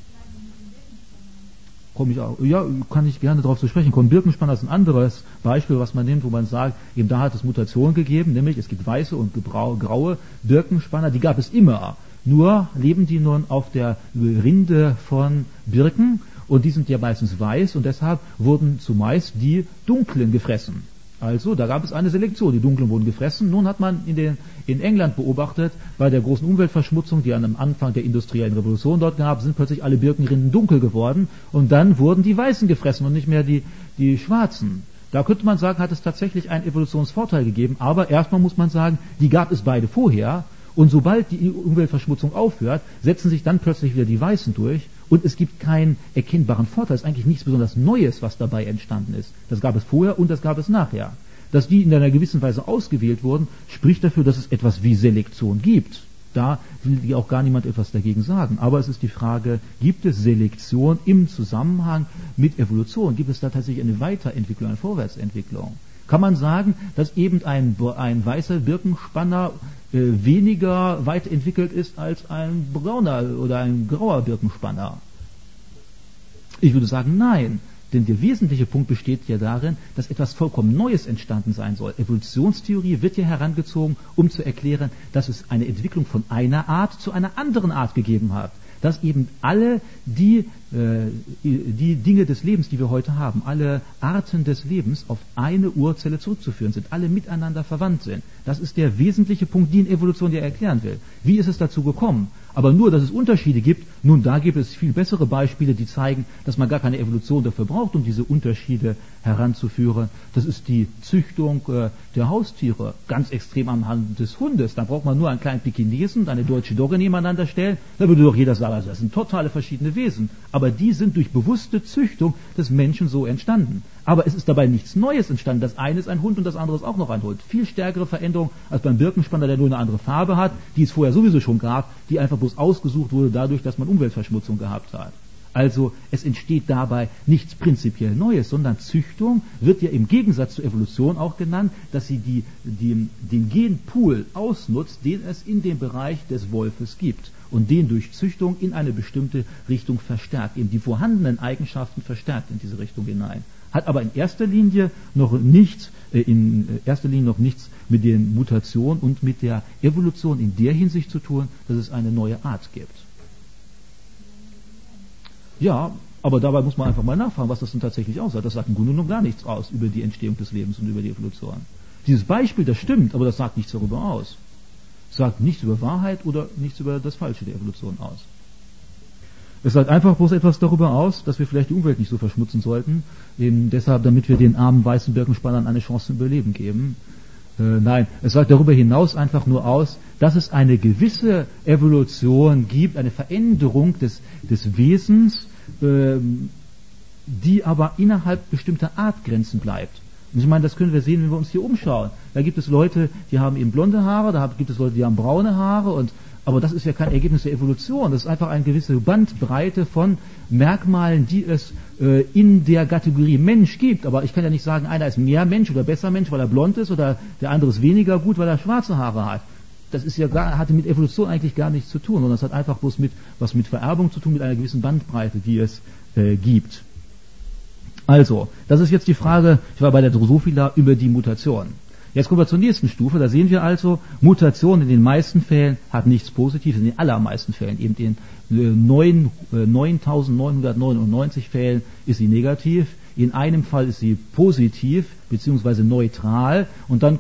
Kann ich gerne darauf zu sprechen kommen. Birkenspanner ist ein anderes Beispiel, was man nimmt, wo man sagt, eben da hat es Mutationen gegeben, nämlich es gibt weiße und graue Birkenspanner, die gab es immer. Nur leben die nun auf der Rinde von Birken und die sind ja meistens weiß und deshalb wurden zumeist die Dunklen gefressen. Also, da gab es eine Selektion, die Dunklen wurden gefressen. Nun hat man in England beobachtet, bei der großen Umweltverschmutzung, die am Anfang der industriellen Revolution dort gab, sind plötzlich alle Birkenrinden dunkel geworden und dann wurden die Weißen gefressen und nicht mehr die Schwarzen. Da könnte man sagen, hat es tatsächlich einen Evolutionsvorteil gegeben, aber erstmal muss man sagen, die gab es beide vorher und sobald die Umweltverschmutzung aufhört, setzen sich dann plötzlich wieder die Weißen durch und es gibt keinen erkennbaren Vorteil. Es ist eigentlich nichts besonders Neues, was dabei entstanden ist. Das gab es vorher und das gab es nachher. Dass die in einer gewissen Weise ausgewählt wurden, spricht dafür, dass es etwas wie Selektion gibt. Da will auch gar niemand etwas dagegen sagen. Aber es ist die Frage, gibt es Selektion im Zusammenhang mit Evolution? Gibt es da tatsächlich eine Weiterentwicklung, eine Vorwärtsentwicklung? Kann man sagen, dass eben ein weißer Birkenspanner weniger weit entwickelt ist als ein brauner oder ein grauer Birkenspanner? Ich würde sagen, nein. Denn der wesentliche Punkt besteht ja darin, dass etwas vollkommen Neues entstanden sein soll. Evolutionstheorie wird hier herangezogen, um zu erklären, dass es eine Entwicklung von einer Art zu einer anderen Art gegeben hat. dass eben alle die Dinge des Lebens, die wir heute haben, alle Arten des Lebens auf eine Urzelle zurückzuführen sind, alle miteinander verwandt sind. Das ist der wesentliche Punkt, den Evolution ja erklären will. Wie ist es dazu gekommen? Aber nur, dass es Unterschiede gibt, nun, da gibt es viel bessere Beispiele, die zeigen, dass man gar keine Evolution dafür braucht, um diese Unterschiede heranzuführen. Das ist die Züchtung der Haustiere, ganz extrem am Hand des Hundes. Da braucht man nur einen kleinen Pekinesen und eine deutsche Dogge nebeneinander stellen, da würde doch jeder sagen, also das sind totale verschiedene Wesen. Aber die sind durch bewusste Züchtung des Menschen so entstanden. Aber es ist dabei nichts Neues entstanden. Das eine ist ein Hund und das andere ist auch noch ein Hund. Viel stärkere Veränderung als beim Birkenspanner, der nur eine andere Farbe hat, die es vorher sowieso schon gab, die einfach bloß ausgesucht wurde dadurch, dass man Umweltverschmutzung gehabt hat. Also es entsteht dabei nichts prinzipiell Neues, sondern Züchtung wird ja im Gegensatz zur Evolution auch genannt, dass sie den Genpool ausnutzt, den es in dem Bereich des Wolfes gibt und den durch Züchtung in eine bestimmte Richtung verstärkt, eben die vorhandenen Eigenschaften verstärkt in diese Richtung hinein. Hat aber in erster Linie noch nichts mit den Mutationen und mit der Evolution in der Hinsicht zu tun, dass es eine neue Art gibt. Ja, aber dabei muss man einfach mal nachfragen, was das denn tatsächlich aussagt. Das sagt im Grunde genommen gar nichts aus über die Entstehung des Lebens und über die Evolution. Dieses Beispiel, das stimmt, aber das sagt nichts darüber aus. Es sagt nichts über Wahrheit oder nichts über das Falsche der Evolution aus. Es sagt einfach bloß etwas darüber aus, dass wir vielleicht die Umwelt nicht so verschmutzen sollten, eben deshalb, damit wir den armen weißen Birkenspannern eine Chance zum Überleben geben. Nein, es sagt darüber hinaus einfach nur aus, dass es eine gewisse Evolution gibt, eine Veränderung des Wesens, die aber innerhalb bestimmter Artgrenzen bleibt. Und ich meine, das können wir sehen, wenn wir uns hier umschauen. Da gibt es Leute, die haben eben blonde Haare, da gibt es Leute, die haben braune Haare, aber das ist ja kein Ergebnis der Evolution. Das ist einfach eine gewisse Bandbreite von Merkmalen, die es in der Kategorie Mensch gibt. Aber ich kann ja nicht sagen, einer ist mehr Mensch oder besser Mensch, weil er blond ist, oder der andere ist weniger gut, weil er schwarze Haare hat. Das ist ja hatte mit Evolution eigentlich gar nichts zu tun, sondern das hat einfach bloß was mit Vererbung zu tun, mit einer gewissen Bandbreite, die es gibt. Also, das ist jetzt die Frage, ich war bei der Drosophila, über die Mutation. Jetzt kommen wir zur nächsten Stufe, da sehen wir also, Mutation in den meisten Fällen hat nichts Positives, in den allermeisten Fällen, eben in 9.999 Fällen ist sie negativ, in einem Fall ist sie positiv, beziehungsweise neutral, und dann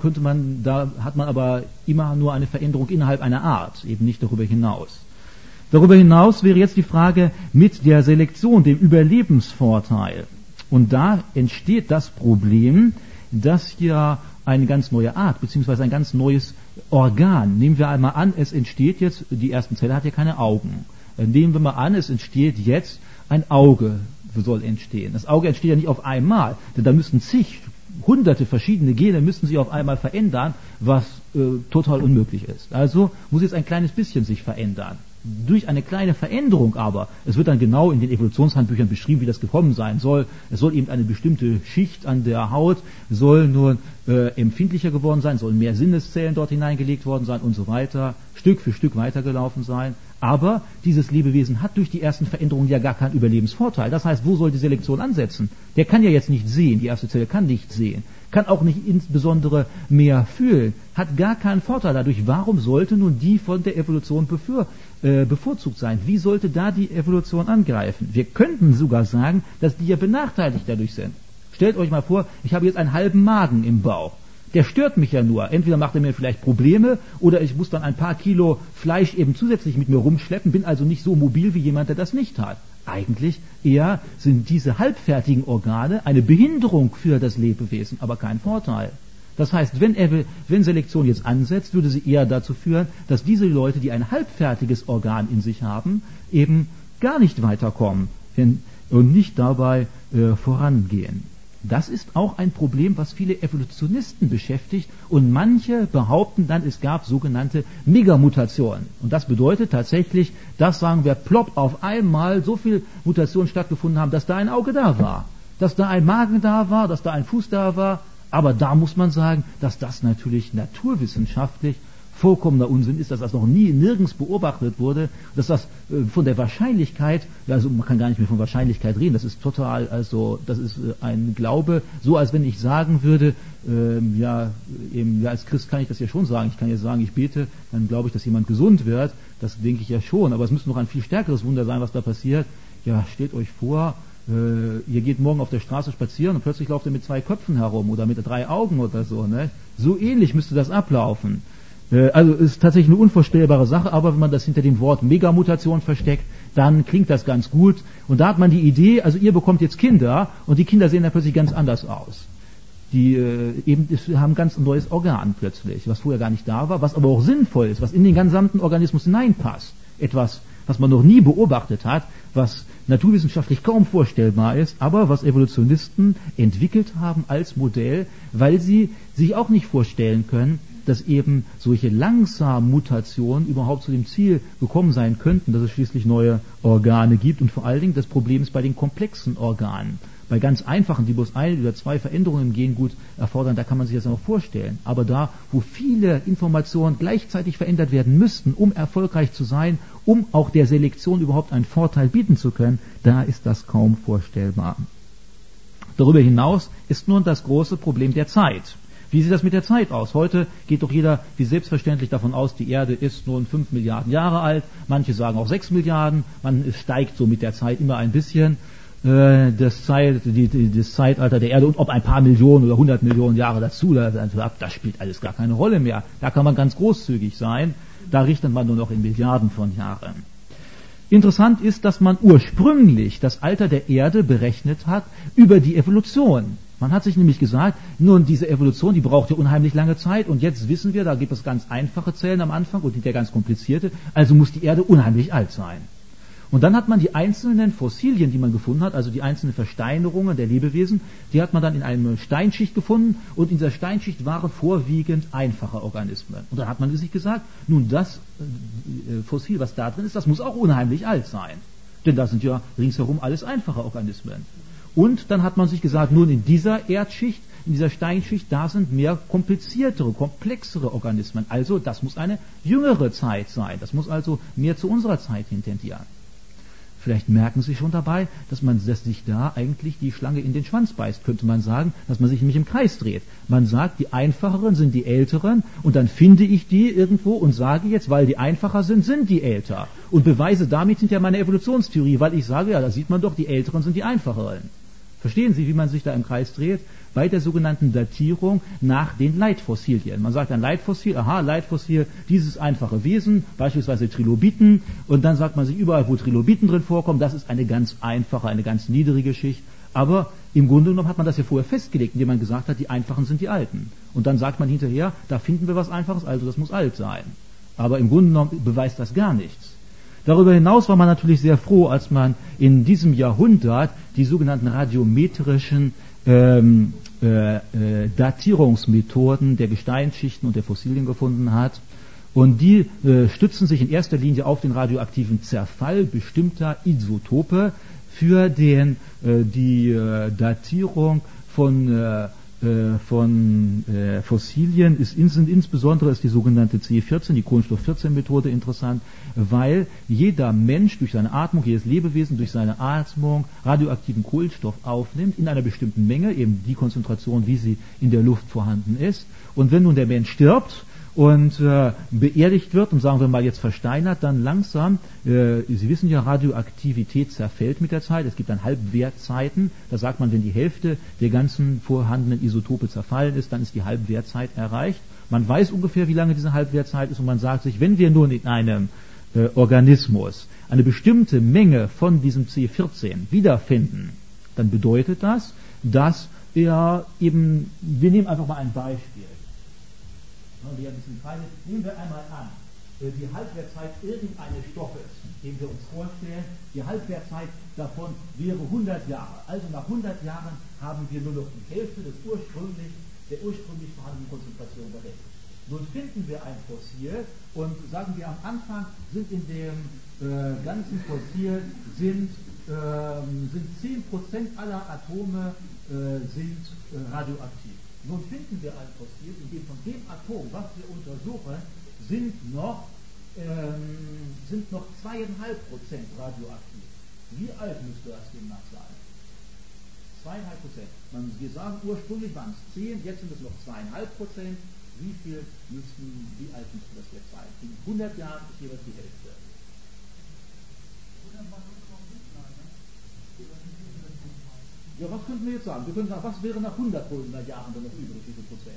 hat man aber immer nur eine Veränderung innerhalb einer Art, eben nicht darüber hinaus. Darüber hinaus wäre jetzt die Frage mit der Selektion, dem Überlebensvorteil. Und da entsteht das Problem, dass hier eine ganz neue Art, beziehungsweise ein ganz neues Organ. Nehmen wir einmal an, es entsteht jetzt, die ersten Zelle hat ja keine Augen. Nehmen wir mal an, es entsteht jetzt ein Auge, soll entstehen. Das Auge entsteht ja nicht auf einmal, denn da müssten hunderte verschiedene Gene müssten sich auf einmal verändern, was total unmöglich ist. Also muss jetzt ein kleines bisschen sich verändern. Durch eine kleine Veränderung aber, es wird dann genau in den Evolutionshandbüchern beschrieben, wie das gekommen sein soll. Es soll eben eine bestimmte Schicht an der Haut, soll nur empfindlicher geworden sein, sollen mehr Sinneszellen dort hineingelegt worden sein und so weiter, Stück für Stück weitergelaufen sein. Aber dieses Lebewesen hat durch die ersten Veränderungen ja gar keinen Überlebensvorteil. Das heißt, wo soll die Selektion ansetzen? Der kann ja jetzt nicht sehen, die erste Zelle kann nicht sehen, kann auch nicht insbesondere mehr fühlen, hat gar keinen Vorteil dadurch. Warum sollte nun die von der Evolution bevorzugt sein? Wie sollte da die Evolution angreifen? Wir könnten sogar sagen, dass die ja benachteiligt dadurch sind. Stellt euch mal vor, ich habe jetzt einen halben Magen im Bauch. Der stört mich ja nur. Entweder macht er mir vielleicht Probleme oder ich muss dann ein paar Kilo Fleisch eben zusätzlich mit mir rumschleppen, bin also nicht so mobil wie jemand, der das nicht hat. Eigentlich eher sind diese halbfertigen Organe eine Behinderung für das Lebewesen, aber kein Vorteil. Das heißt, wenn Selektion jetzt ansetzt, würde sie eher dazu führen, dass diese Leute, die ein halbfertiges Organ in sich haben, eben gar nicht weiterkommen und nicht dabei vorangehen. Das ist auch ein Problem, was viele Evolutionisten beschäftigt, und manche behaupten dann, es gab sogenannte Megamutationen. Und das bedeutet tatsächlich, dass, sagen wir, plopp, auf einmal so viele Mutationen stattgefunden haben, dass da ein Auge da war, dass da ein Magen da war, dass da ein Fuß da war. Aber da muss man sagen, dass das natürlich naturwissenschaftlich vollkommener Unsinn ist, dass das noch nie nirgends beobachtet wurde, dass das von der Wahrscheinlichkeit, also man kann gar nicht mehr von Wahrscheinlichkeit reden, das ist total, also das ist ein Glaube, so als wenn ich sagen würde, als Christ kann ich das ja schon sagen, ich kann ja sagen, ich bete, dann glaube ich, dass jemand gesund wird, das denke ich ja schon, aber es müsste noch ein viel stärkeres Wunder sein, was da passiert. Ja, stellt euch vor, ihr geht morgen auf der Straße spazieren und plötzlich lauft ihr mit 2 Köpfen herum oder mit 3 Augen oder so, ne? So ähnlich müsste das ablaufen. Also ist tatsächlich eine unvorstellbare Sache, aber wenn man das hinter dem Wort Megamutation versteckt, dann klingt das ganz gut. Und da hat man die Idee, also ihr bekommt jetzt Kinder und die Kinder sehen dann plötzlich ganz anders aus. Die haben ein ganz neues Organ plötzlich, was vorher gar nicht da war, was aber auch sinnvoll ist, was in den gesamten Organismus hineinpasst. Etwas, was man noch nie beobachtet hat, was naturwissenschaftlich kaum vorstellbar ist, aber was Evolutionisten entwickelt haben als Modell, weil sie sich auch nicht vorstellen können, dass eben solche langsamen Mutationen überhaupt zu dem Ziel gekommen sein könnten, dass es schließlich neue Organe gibt. Und vor allen Dingen das Problem ist bei den komplexen Organen. Bei ganz einfachen, die bloß 1 oder 2 Veränderungen im Gengut erfordern, da kann man sich das noch vorstellen. Aber da, wo viele Informationen gleichzeitig verändert werden müssten, um erfolgreich zu sein, um auch der Selektion überhaupt einen Vorteil bieten zu können, da ist das kaum vorstellbar. Darüber hinaus ist nun das große Problem der Zeit. Wie sieht das mit der Zeit aus? Heute geht doch jeder wie selbstverständlich davon aus, die Erde ist nun 5 Milliarden Jahre alt, manche sagen auch 6 Milliarden, man steigt so mit der Zeit immer ein bisschen. Das Zeitalter der Erde und ob ein paar Millionen oder 100 Millionen Jahre dazu, das spielt alles gar keine Rolle mehr. Da kann man ganz großzügig sein, da richtet man nur noch in Milliarden von Jahren. Interessant ist, dass man ursprünglich das Alter der Erde berechnet hat über die Evolution. Man hat sich nämlich gesagt, nun diese Evolution, die braucht ja unheimlich lange Zeit und jetzt wissen wir, da gibt es ganz einfache Zellen am Anfang und hinterher ganz komplizierte, also muss die Erde unheimlich alt sein. Und dann hat man die einzelnen Fossilien, die man gefunden hat, also die einzelnen Versteinerungen der Lebewesen, die hat man dann in einer Steinschicht gefunden und in dieser Steinschicht waren vorwiegend einfache Organismen. Und dann hat man sich gesagt, nun das Fossil, was da drin ist, das muss auch unheimlich alt sein. Denn da sind ja ringsherum alles einfache Organismen. Und dann hat man sich gesagt, nun in dieser Erdschicht, in dieser Steinschicht, da sind mehr kompliziertere, komplexere Organismen. Also das muss eine jüngere Zeit sein. Das muss also mehr zu unserer Zeit hin tendieren. Vielleicht merken Sie schon dabei, dass sich da eigentlich die Schlange in den Schwanz beißt, könnte man sagen, dass man sich nämlich im Kreis dreht. Man sagt, die einfacheren sind die älteren und dann finde ich die irgendwo und sage jetzt, weil die einfacher sind, sind die älter. Und beweise damit hinterher meine Evolutionstheorie, weil ich sage, ja, da sieht man doch, die älteren sind die einfacheren. Verstehen Sie, wie man sich da im Kreis dreht? Bei der sogenannten Datierung nach den Leitfossilien. Man sagt ein Leitfossil, Leitfossil, dieses einfache Wesen, beispielsweise Trilobiten, und dann sagt man sich überall, wo Trilobiten drin vorkommen, das ist eine ganz einfache, eine ganz niedrige Schicht. Aber im Grunde genommen hat man das ja vorher festgelegt, indem man gesagt hat, die Einfachen sind die Alten. Und dann sagt man hinterher, da finden wir was Einfaches, also das muss alt sein. Aber im Grunde genommen beweist das gar nichts. Darüber hinaus war man natürlich sehr froh, als man in diesem Jahrhundert die sogenannten radiometrischen Datierungsmethoden der Gesteinsschichten und der Fossilien gefunden hat. Und die stützen sich in erster Linie auf den radioaktiven Zerfall bestimmter Isotope für die Datierung von Fossilien sind insbesondere ist die sogenannte CE14, die Kohlenstoff-14-Methode interessant, weil jeder Mensch durch seine Atmung, jedes Lebewesen durch seine Atmung radioaktiven Kohlenstoff aufnimmt in einer bestimmten Menge, eben die Konzentration, wie sie in der Luft vorhanden ist. Und wenn nun der Mensch stirbt und beerdigt wird und sagen wir mal jetzt versteinert, dann langsam, Sie wissen ja, Radioaktivität zerfällt mit der Zeit, es gibt dann Halbwertzeiten, da sagt man, wenn die Hälfte der ganzen vorhandenen Isotope zerfallen ist, dann ist die Halbwertzeit erreicht. Man weiß ungefähr, wie lange diese Halbwertzeit ist und man sagt sich, wenn wir nun in einem Organismus eine bestimmte Menge von diesem C14 wiederfinden, dann bedeutet das, dass wir nehmen einfach mal ein Beispiel. Nehmen wir einmal an, die Halbwertzeit irgendeines Stoffes, den wir uns vorstellen, die Halbwertzeit davon wäre 100 Jahre. Also nach 100 Jahren haben wir nur noch die Hälfte der ursprünglich vorhandenen Konzentration berechnet. Nun finden wir ein Fossil und sagen wir am Anfang sind in dem ganzen Fossil sind 10% aller Atome sind radioaktiv. Nun finden wir ein Fossil, in dem von dem Atom, was wir untersuchen, sind noch 2,5% radioaktiv. Wie alt müsste das demnach sein? 2,5%. Wir sagen, ursprünglich waren es 10, jetzt sind es noch 2,5%. Wie alt müsste das jetzt sein? In 100 Jahren ist jeweils die Hälfte. Ja, was könnten wir jetzt sagen? Wir können sagen, was wäre nach 100 Jahren dann noch übrig? Wie viel Prozent?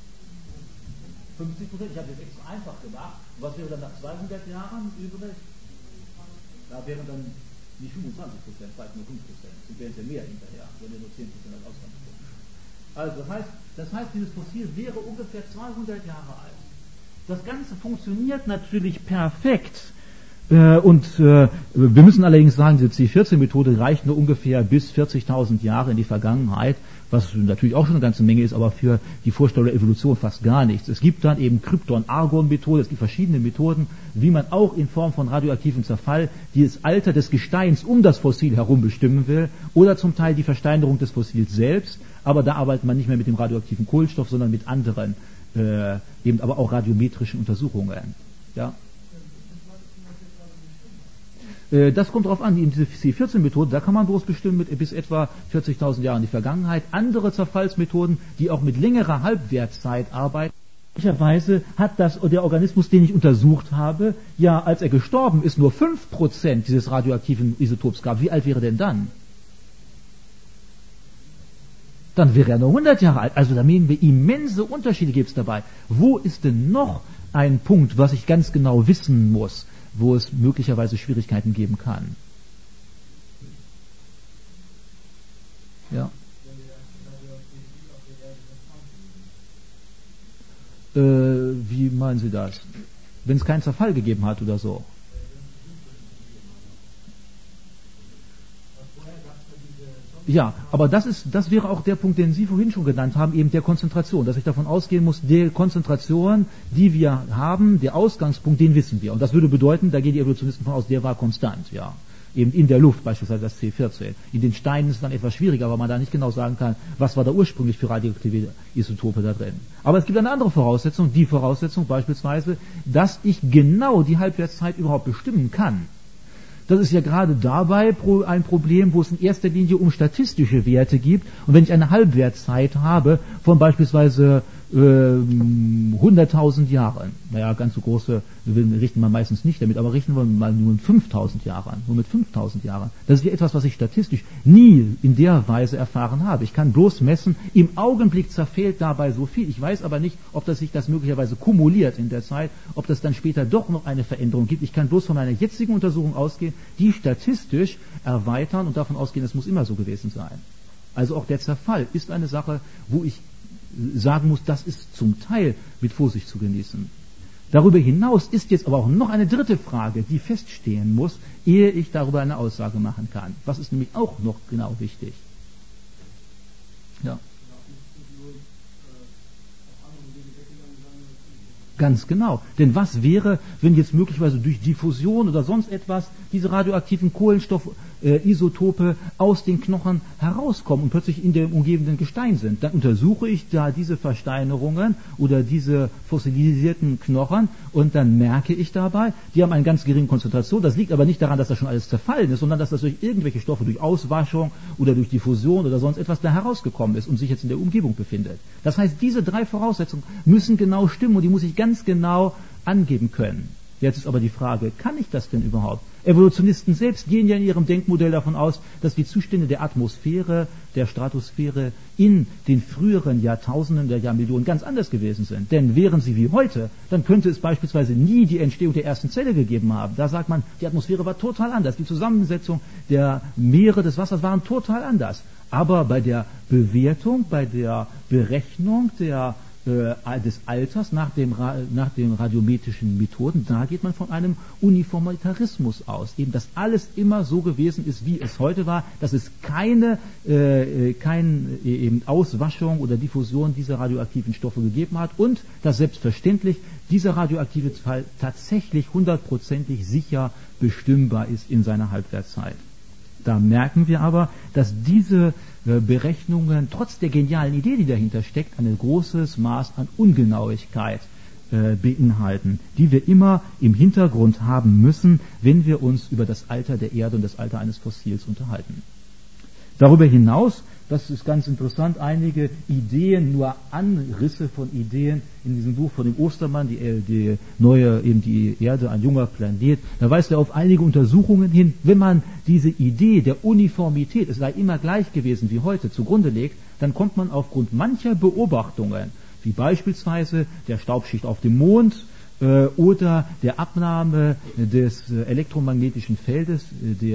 50%? Ich habe das extra einfach gemacht. Was wäre dann nach 200 Jahren übrig? Da wären dann nicht 25%, vielleicht nur 5%. Sie wären ja mehr hinterher, wenn wir nur 10% als Ausgangspunkt. Also das heißt, dieses Fossil wäre ungefähr 200 Jahre alt. Das Ganze funktioniert natürlich perfekt. Wir müssen allerdings sagen, diese C14-Methode reicht nur ungefähr bis 40.000 Jahre in die Vergangenheit, was natürlich auch schon eine ganze Menge ist, aber für die Vorstellung der Evolution fast gar nichts. Es gibt dann eben Krypton-Argon-Methode, es gibt verschiedene Methoden, wie man auch in Form von radioaktivem Zerfall das Alter des Gesteins um das Fossil herum bestimmen will oder zum Teil die Versteinerung des Fossils selbst, aber da arbeitet man nicht mehr mit dem radioaktiven Kohlenstoff, sondern mit anderen, eben aber auch radiometrischen Untersuchungen. Ja. Das kommt darauf an, diese C14-Methode, da kann man bloß bestimmen mit bis etwa 40.000 Jahren in die Vergangenheit. Andere Zerfallsmethoden, die auch mit längerer Halbwertszeit arbeiten, möglicherweise hat der Organismus, den ich untersucht habe, ja, als er gestorben ist, nur 5% dieses radioaktiven Isotops gab. Wie alt wäre denn dann? Dann wäre er nur 100 Jahre alt. Also da meinen wir, immense Unterschiede gibt es dabei. Wo ist denn noch ein Punkt, was ich ganz genau wissen muss, wo es möglicherweise Schwierigkeiten geben kann? Ja. Wie meinen Sie das? Wenn es keinen Zerfall gegeben hat oder so? Ja, aber das wäre auch der Punkt, den Sie vorhin schon genannt haben, eben der Konzentration, dass ich davon ausgehen muss, die Konzentration, die wir haben, der Ausgangspunkt, den wissen wir. Und das würde bedeuten, da gehen die Evolutionisten von aus, der war konstant, ja. Eben in der Luft, beispielsweise das C14. In den Steinen ist es dann etwas schwieriger, weil man da nicht genau sagen kann, was war da ursprünglich für radioaktive Isotope da drin. Aber es gibt eine andere Voraussetzung, die Voraussetzung beispielsweise, dass ich genau die Halbwertszeit überhaupt bestimmen kann. Das ist ja gerade dabei ein Problem, wo es in erster Linie um statistische Werte geht. Und wenn ich eine Halbwertszeit habe von beispielsweise 100.000 Jahren, naja, ganz so große richten wir meistens nicht damit, aber richten wir mal nur mit 5.000 Jahren, nur mit 5.000 Jahren. Das ist ja etwas, was ich statistisch nie in der Weise erfahren habe. Ich kann bloß messen, im Augenblick zerfällt dabei so viel. Ich weiß aber nicht, ob sich das möglicherweise kumuliert in der Zeit, ob das dann später doch noch eine Veränderung gibt. Ich kann bloß von meiner jetzigen Untersuchung ausgehen, die statistisch erweitern und davon ausgehen, es muss immer so gewesen sein. Also auch der Zerfall ist eine Sache, wo ich sagen muss, das ist zum Teil mit Vorsicht zu genießen. Darüber hinaus ist jetzt aber auch noch eine dritte Frage, die feststehen muss, ehe ich darüber eine Aussage machen kann. Was ist nämlich auch noch genau wichtig? Ja. Ganz genau. Denn was wäre, wenn jetzt möglicherweise durch Diffusion oder sonst etwas diese radioaktiven Kohlenstoffisotope aus den Knochen herauskommen und plötzlich in dem umgebenden Gestein sind? Dann untersuche ich da diese Versteinerungen oder diese fossilisierten Knochen und dann merke ich dabei, die haben eine ganz geringe Konzentration. Das liegt aber nicht daran, dass das schon alles zerfallen ist, sondern dass das durch irgendwelche Stoffe, durch Auswaschung oder durch Diffusion oder sonst etwas da herausgekommen ist und sich jetzt in der Umgebung befindet. Das heißt, diese drei Voraussetzungen müssen genau stimmen und die muss ich ganz genau angeben können. Jetzt ist aber die Frage, kann ich das denn überhaupt? Evolutionisten selbst gehen ja in ihrem Denkmodell davon aus, dass die Zustände der Atmosphäre, der Stratosphäre in den früheren Jahrtausenden, der Jahrmillionen ganz anders gewesen sind. Denn wären sie wie heute, dann könnte es beispielsweise nie die Entstehung der ersten Zelle gegeben haben. Da sagt man, die Atmosphäre war total anders. Die Zusammensetzung der Meere, des Wassers waren total anders. Aber bei der Bewertung, bei der Berechnung des Alters nach den radiometrischen Methoden, da geht man von einem Uniformitarismus aus. Eben, dass alles immer so gewesen ist, wie es heute war, dass es keine eben Auswaschung oder Diffusion dieser radioaktiven Stoffe gegeben hat und dass selbstverständlich dieser radioaktive Fall tatsächlich 100%ig sicher bestimmbar ist in seiner Halbwertszeit. Da merken wir aber, dass diese Berechnungen trotz der genialen Idee, die dahinter steckt, ein großes Maß an Ungenauigkeit beinhalten, die wir immer im Hintergrund haben müssen, wenn wir uns über das Alter der Erde und das Alter eines Fossils unterhalten. Darüber hinaus, das ist ganz interessant, einige Ideen, nur Anrisse von Ideen in diesem Buch von dem Ostermann, die neue, eben die Erde, ein junger Planet. Da weist er auf einige Untersuchungen hin. Wenn man diese Idee der Uniformität, es sei immer gleich gewesen wie heute, zugrunde legt, dann kommt man aufgrund mancher Beobachtungen, wie beispielsweise der Staubschicht auf dem Mond oder der Abnahme des elektromagnetischen Feldes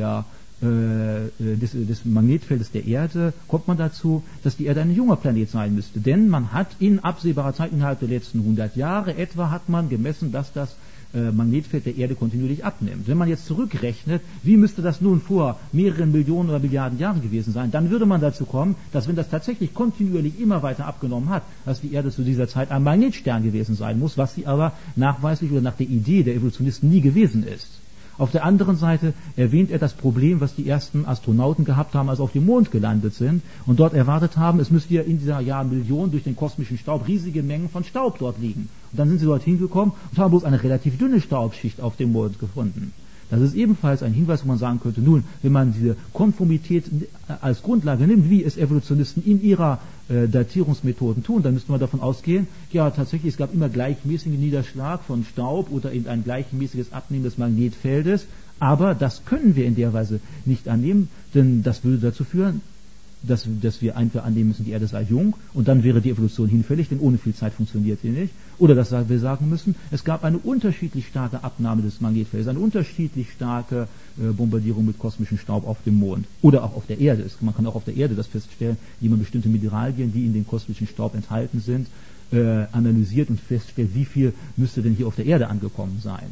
des Magnetfeldes der Erde, kommt man dazu, dass die Erde ein junger Planet sein müsste. Denn man hat in absehbarer Zeit, innerhalb der letzten 100 Jahre etwa, hat man gemessen, dass das Magnetfeld der Erde kontinuierlich abnimmt. Wenn man jetzt zurückrechnet, wie müsste das nun vor mehreren Millionen oder Milliarden Jahren gewesen sein, dann würde man dazu kommen, dass wenn das tatsächlich kontinuierlich immer weiter abgenommen hat, dass die Erde zu dieser Zeit ein Magnetstern gewesen sein muss, was sie aber nachweislich oder nach der Idee der Evolutionisten nie gewesen ist. Auf der anderen Seite erwähnt er das Problem, was die ersten Astronauten gehabt haben, als sie auf dem Mond gelandet sind und dort erwartet haben, es müsste ja in dieser Jahrmillion durch den kosmischen Staub riesige Mengen von Staub dort liegen. Und dann sind sie dort hingekommen und haben bloß eine relativ dünne Staubschicht auf dem Mond gefunden. Das ist ebenfalls ein Hinweis, wo man sagen könnte, nun, wenn man diese Konformität als Grundlage nimmt, wie es Evolutionisten in ihrer Datierungsmethoden tun, dann müsste man davon ausgehen, ja tatsächlich, es gab immer gleichmäßigen Niederschlag von Staub oder eben ein gleichmäßiges Abnehmen des Magnetfeldes, aber das können wir in der Weise nicht annehmen, denn das würde dazu führen, dass wir einfach annehmen müssen, die Erde sei jung und dann wäre die Evolution hinfällig, denn ohne viel Zeit funktioniert sie nicht. Oder dass wir sagen müssen, es gab eine unterschiedlich starke Abnahme des Magnetfeldes, eine unterschiedlich starke Bombardierung mit kosmischem Staub auf dem Mond oder auch auf der Erde. Man kann auch auf der Erde das feststellen, indem man bestimmte Mineralien, die in dem kosmischen Staub enthalten sind, analysiert und feststellt, wie viel müsste denn hier auf der Erde angekommen sein.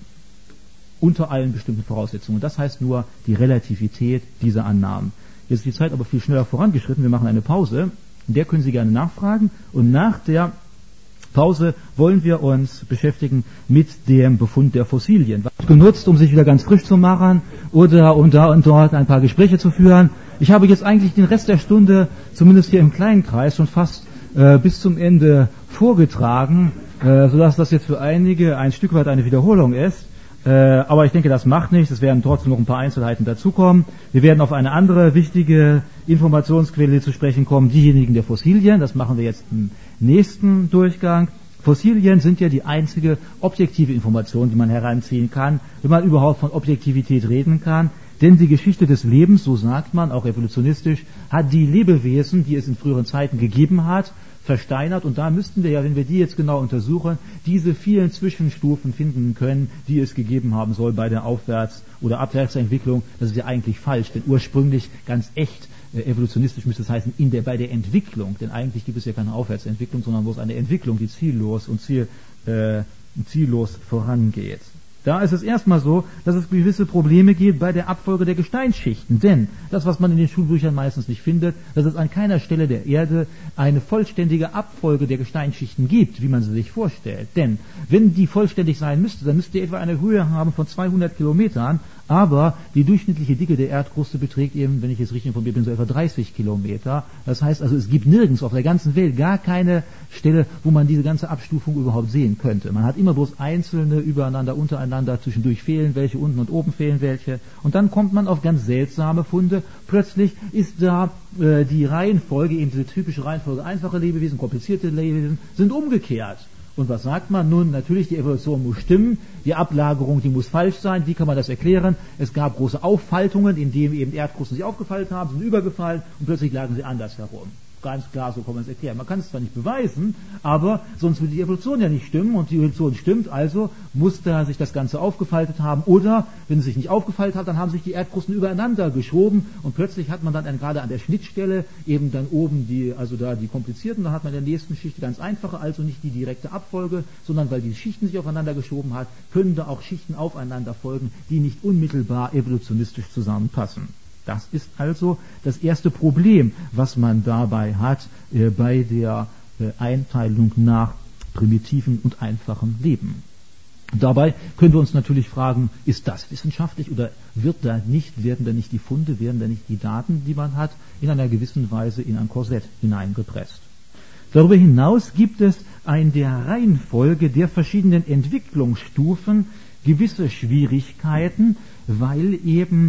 Unter allen bestimmten Voraussetzungen. Das heißt nur die Relativität dieser Annahmen. Jetzt ist die Zeit aber viel schneller vorangeschritten. Wir machen eine Pause. In der können Sie gerne nachfragen. Und nach der Pause wollen wir uns beschäftigen mit dem Befund der Fossilien. Genutzt, um sich wieder ganz frisch zu machen oder um da und dort ein paar Gespräche zu führen. Ich habe jetzt eigentlich den Rest der Stunde, zumindest hier im kleinen Kreis, schon fast bis zum Ende vorgetragen, sodass das jetzt für einige ein Stück weit eine Wiederholung ist. Aber ich denke, das macht nichts. Es werden trotzdem noch ein paar Einzelheiten dazukommen. Wir werden auf eine andere wichtige Informationsquelle zu sprechen kommen, diejenigen der Fossilien. Das machen wir jetzt im nächsten Durchgang. Fossilien sind ja die einzige objektive Information, die man heranziehen kann, wenn man überhaupt von Objektivität reden kann. Denn die Geschichte des Lebens, so sagt man, auch evolutionistisch, hat die Lebewesen, die es in früheren Zeiten gegeben hat, versteinert, und da müssten wir ja, wenn wir die jetzt genau untersuchen, diese vielen Zwischenstufen finden können, die es gegeben haben soll bei der Aufwärts- oder Abwärtsentwicklung. Das ist ja eigentlich falsch, denn ursprünglich ganz echt evolutionistisch müsste es heißen, bei der Entwicklung, denn eigentlich gibt es ja keine Aufwärtsentwicklung, sondern bloß eine Entwicklung, die ziellos vorangeht. Da ist es erstmal so, dass es gewisse Probleme gibt bei der Abfolge der Gesteinsschichten. Denn das, was man in den Schulbüchern meistens nicht findet, dass es an keiner Stelle der Erde eine vollständige Abfolge der Gesteinsschichten gibt, wie man sie sich vorstellt. Denn wenn die vollständig sein müsste, dann müsste die etwa eine Höhe haben von 200 Kilometern, aber die durchschnittliche Dicke der Erdkruste beträgt eben, wenn ich jetzt richtig informiert bin, so etwa 30 Kilometer. Das heißt also, es gibt nirgends auf der ganzen Welt gar keine Stelle, wo man diese ganze Abstufung überhaupt sehen könnte. Man hat immer bloß einzelne übereinander, untereinander, zwischendurch fehlen welche, unten und oben fehlen welche. Und dann kommt man auf ganz seltsame Funde. Plötzlich ist da die Reihenfolge, eben diese typische Reihenfolge, einfache Lebewesen, komplizierte Lebewesen, sind umgekehrt. Und was sagt man? Nun, natürlich, die Evolution muss stimmen, die Ablagerung, die muss falsch sein. Wie kann man das erklären? Es gab große Auffaltungen, in denen eben Erdkrusten sich aufgefaltet haben, sind übergefallen und plötzlich lagen sie anders herum. Ganz klar, so kann man es erklären. Man kann es zwar nicht beweisen, aber sonst würde die Evolution ja nicht stimmen, und die Evolution stimmt, also muss da sich das Ganze aufgefaltet haben, oder wenn es sich nicht aufgefaltet hat, dann haben sich die Erdkrusten übereinander geschoben und plötzlich hat man dann gerade an der Schnittstelle eben dann oben die komplizierten, dann hat man in der nächsten Schicht die ganz einfache, also nicht die direkte Abfolge, sondern weil die Schichten sich aufeinander geschoben hat, können da auch Schichten aufeinander folgen, die nicht unmittelbar evolutionistisch zusammenpassen. Das ist also das erste Problem, was man dabei hat bei der Einteilung nach primitiven und einfachem Leben. Dabei können wir uns natürlich fragen, ist das wissenschaftlich oder werden da nicht die Funde, werden da nicht die Daten, die man hat, in einer gewissen Weise in ein Korsett hineingepresst? Darüber hinaus gibt es in der Reihenfolge der verschiedenen Entwicklungsstufen gewisse Schwierigkeiten, weil eben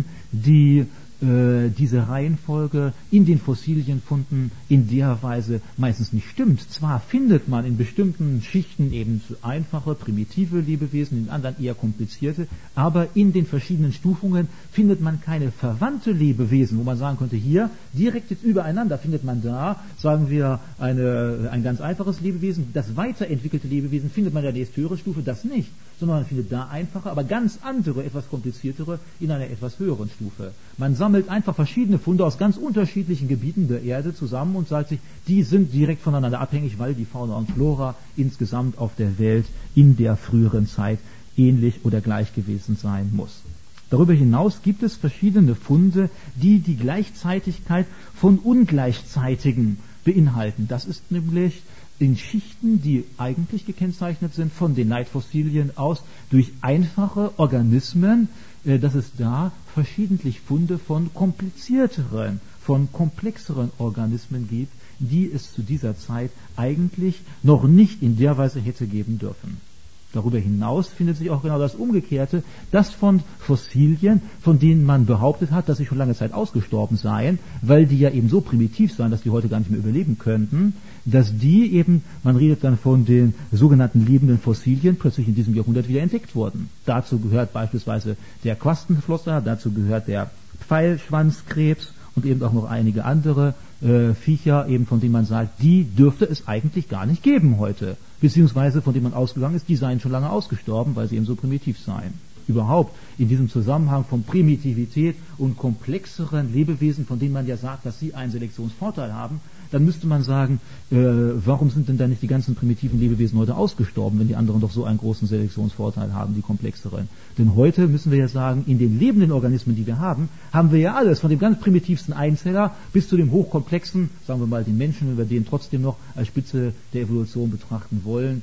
diese Reihenfolge in den Fossilienfunden in der Weise meistens nicht stimmt. Zwar findet man in bestimmten Schichten eben einfache, primitive Lebewesen, in anderen eher komplizierte, aber in den verschiedenen Stufungen findet man keine verwandte Lebewesen, wo man sagen könnte, hier direkt jetzt übereinander findet man da, sagen wir, ein ganz einfaches Lebewesen. Das weiterentwickelte Lebewesen findet man in der nächsthöheren Stufe, das nicht, sondern man findet da einfache, aber ganz andere, etwas kompliziertere in einer etwas höheren Stufe. Man sammelt einfach verschiedene Funde aus ganz unterschiedlichen Gebieten der Erde zusammen und sagt sich, die sind direkt voneinander abhängig, weil die Fauna und Flora insgesamt auf der Welt in der früheren Zeit ähnlich oder gleich gewesen sein muss. Darüber hinaus gibt es verschiedene Funde, die die Gleichzeitigkeit von Ungleichzeitigen beinhalten. Das ist nämlich in Schichten, die eigentlich gekennzeichnet sind von den Leitfossilien aus durch einfache Organismen, dass es da verschiedentlich Funde von komplizierteren, von komplexeren Organismen gibt, die es zu dieser Zeit eigentlich noch nicht in der Weise hätte geben dürfen. Darüber hinaus findet sich auch genau das Umgekehrte, dass von Fossilien, von denen man behauptet hat, dass sie schon lange Zeit ausgestorben seien, weil die ja eben so primitiv seien, dass die heute gar nicht mehr überleben könnten, dass die eben, man redet dann von den sogenannten lebenden Fossilien, plötzlich in diesem Jahrhundert wieder entdeckt wurden. Dazu gehört beispielsweise der Quastenflosser, dazu gehört der Pfeilschwanzkrebs und eben auch noch einige andere Viecher, eben von denen man sagt, die dürfte es eigentlich gar nicht geben heute, beziehungsweise von denen man ausgegangen ist, die seien schon lange ausgestorben, weil sie eben so primitiv seien. Überhaupt in diesem Zusammenhang von Primitivität und komplexeren Lebewesen, von denen man ja sagt, dass sie einen Selektionsvorteil haben, dann müsste man sagen, warum sind denn da nicht die ganzen primitiven Lebewesen heute ausgestorben, wenn die anderen doch so einen großen Selektionsvorteil haben, die komplexeren. Denn heute müssen wir ja sagen, in den lebenden Organismen, die wir haben wir ja alles, von dem ganz primitivsten Einzeller bis zu dem hochkomplexen, sagen wir mal den Menschen, wenn wir den trotzdem noch als Spitze der Evolution betrachten wollen,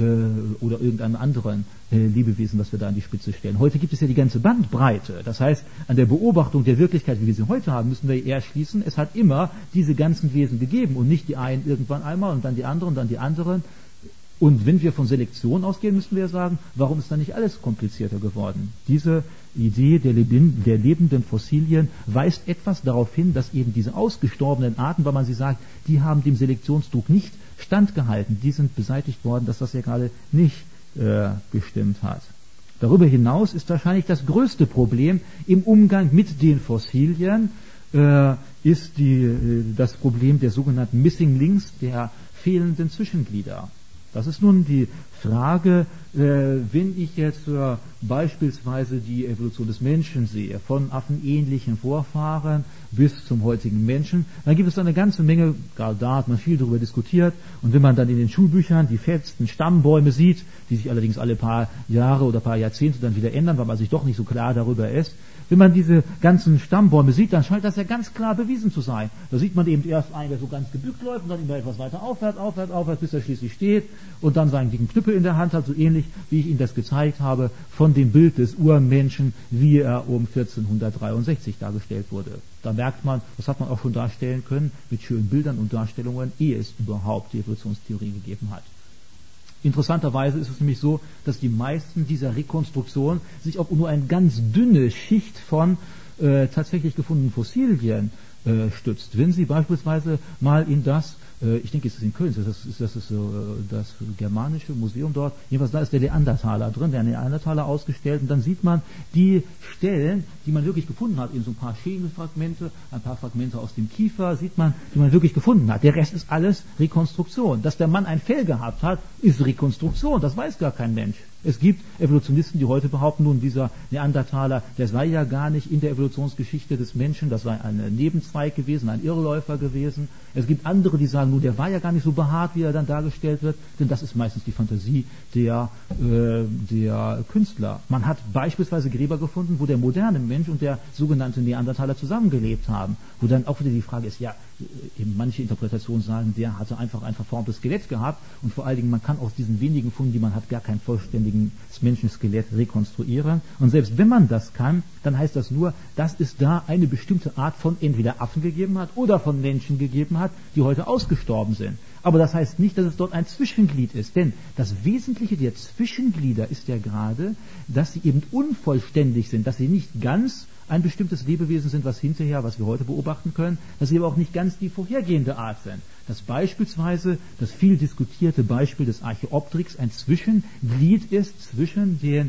oder irgendeinem anderen Lebewesen, was wir da an die Spitze stellen. Heute gibt es ja die ganze Bandbreite. Das heißt, an der Beobachtung der Wirklichkeit, wie wir sie heute haben, müssen wir eher schließen, es hat immer diese ganzen Wesen gegeben und nicht die einen irgendwann einmal und dann die anderen und dann die anderen. Und wenn wir von Selektion ausgehen, müssen wir sagen, warum ist dann nicht alles komplizierter geworden? Diese Idee der lebenden Fossilien weist etwas darauf hin, dass eben diese ausgestorbenen Arten, weil man sie sagt, die haben dem Selektionsdruck nicht standgehalten, die sind beseitigt worden, dass das ja gerade nicht gestimmt hat. Darüber hinaus ist wahrscheinlich das größte Problem im Umgang mit den Fossilien, ist das Problem der sogenannten Missing Links, der fehlenden Zwischenglieder. Das ist nun die Frage, wenn ich jetzt beispielsweise die Evolution des Menschen sehe, von affenähnlichen Vorfahren bis zum heutigen Menschen, dann gibt es eine ganze Menge, gerade da hat man viel darüber diskutiert, und wenn man dann in den Schulbüchern die festen Stammbäume sieht, die sich allerdings alle paar Jahre oder paar Jahrzehnte dann wieder ändern, weil man sich doch nicht so klar darüber ist, wenn man diese ganzen Stammbäume sieht, dann scheint das ja ganz klar bewiesen zu sein. Da sieht man eben erst einen, der so ganz gebückt läuft und dann immer etwas weiter aufwärts, bis er schließlich steht und dann seinen dicken Knüppel in der Hand hat, so ähnlich wie ich Ihnen das gezeigt habe von dem Bild des Urmenschen, wie er um 1463 dargestellt wurde. Da merkt man, das hat man auch schon darstellen können mit schönen Bildern und Darstellungen, ehe es überhaupt die Evolutionstheorie gegeben hat. Interessanterweise ist es nämlich so, dass die meisten dieser Rekonstruktionen sich auf nur eine ganz dünne Schicht von tatsächlich gefundenen Fossilien stützt. Wenn Sie beispielsweise mal in das, ich denke, es ist in Köln, das ist das germanische Museum dort, jedenfalls da ist der Neandertaler drin, der Neandertaler ausgestellt, und dann sieht man die Stellen, die man wirklich gefunden hat, eben so ein paar Schädelfragmente, ein paar Fragmente aus dem Kiefer, sieht man, die man wirklich gefunden hat. Der Rest ist alles Rekonstruktion. Dass der Mann ein Fell gehabt hat, ist Rekonstruktion, das weiß gar kein Mensch. Es gibt Evolutionisten, die heute behaupten, nun dieser Neandertaler, der sei ja gar nicht in der Evolutionsgeschichte des Menschen, das sei ein Nebenzweig gewesen, ein Irrläufer gewesen. Es gibt andere, die sagen, nun der war ja gar nicht so behaart, wie er dann dargestellt wird, denn das ist meistens die Fantasie der Künstler. Man hat beispielsweise Gräber gefunden, wo der moderne Mensch und der sogenannte Neandertaler zusammengelebt haben, wo dann auch wieder die Frage ist, ja, eben manche Interpretationen sagen, der hatte einfach ein verformtes Skelett gehabt, und vor allen Dingen, man kann aus diesen wenigen Funden, die man hat, gar kein vollständiges Menschenskelett rekonstruieren. Und selbst wenn man das kann, dann heißt das nur, dass es da eine bestimmte Art von entweder Affen gegeben hat oder von Menschen gegeben hat, die heute ausgestorben sind. Aber das heißt nicht, dass es dort ein Zwischenglied ist, denn das Wesentliche der Zwischenglieder ist ja gerade, dass sie eben unvollständig sind, dass sie nicht ganz ein bestimmtes Lebewesen sind, was hinterher, was wir heute beobachten können, dass sie aber auch nicht ganz die vorhergehende Art sind. Dass beispielsweise das viel diskutierte Beispiel des Archaeopteryx ein Zwischenglied ist zwischen den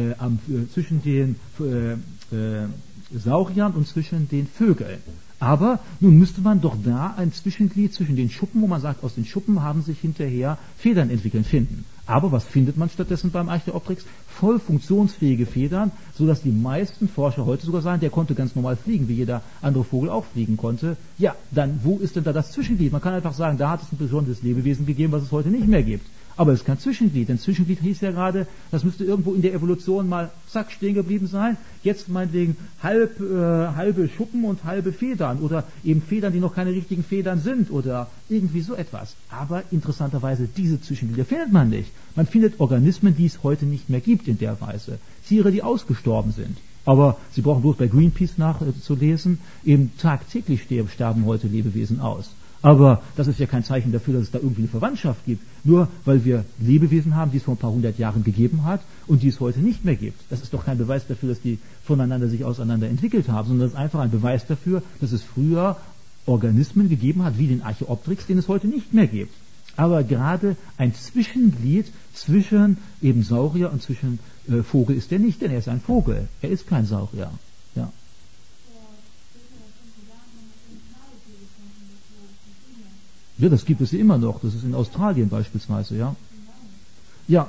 Sauriern und zwischen den Vögeln. Aber nun müsste man doch da ein Zwischenglied zwischen den Schuppen, wo man sagt, aus den Schuppen haben sich hinterher Federn entwickeln, finden. Aber was findet man stattdessen beim Archaeopteryx? Voll funktionsfähige Federn, sodass die meisten Forscher heute sogar sagen, der konnte ganz normal fliegen, wie jeder andere Vogel auch fliegen konnte. Ja, dann wo ist denn da das Zwischenglied? Man kann einfach sagen, da hat es ein besonderes Lebewesen gegeben, was es heute nicht mehr gibt. Aber es ist kein Zwischenglied, denn Zwischenglied hieß ja gerade, das müsste irgendwo in der Evolution mal zack stehen geblieben sein. Jetzt meinetwegen halbe Schuppen und halbe Federn oder eben Federn, die noch keine richtigen Federn sind oder irgendwie so etwas. Aber interessanterweise diese Zwischenglieder findet man nicht. Man findet Organismen, die es heute nicht mehr gibt in der Weise. Tiere, die ausgestorben sind. Aber Sie brauchen bloß bei Greenpeace nachzulesen, eben tagtäglich sterben heute Lebewesen aus. Aber das ist ja kein Zeichen dafür, dass es da irgendwie eine Verwandtschaft gibt. Nur weil wir Lebewesen haben, die es vor ein paar hundert Jahren gegeben hat und die es heute nicht mehr gibt. Das ist doch kein Beweis dafür, dass die voneinander sich auseinander entwickelt haben, sondern das ist einfach ein Beweis dafür, dass es früher Organismen gegeben hat, wie den Archaeopteryx, den es heute nicht mehr gibt. Aber gerade ein Zwischenglied zwischen eben Saurier und zwischen Vogel ist er nicht, denn er ist ein Vogel. Er ist kein Saurier. Ja. Ja, das gibt es ja immer noch. Das ist in Australien beispielsweise, ja. Ja.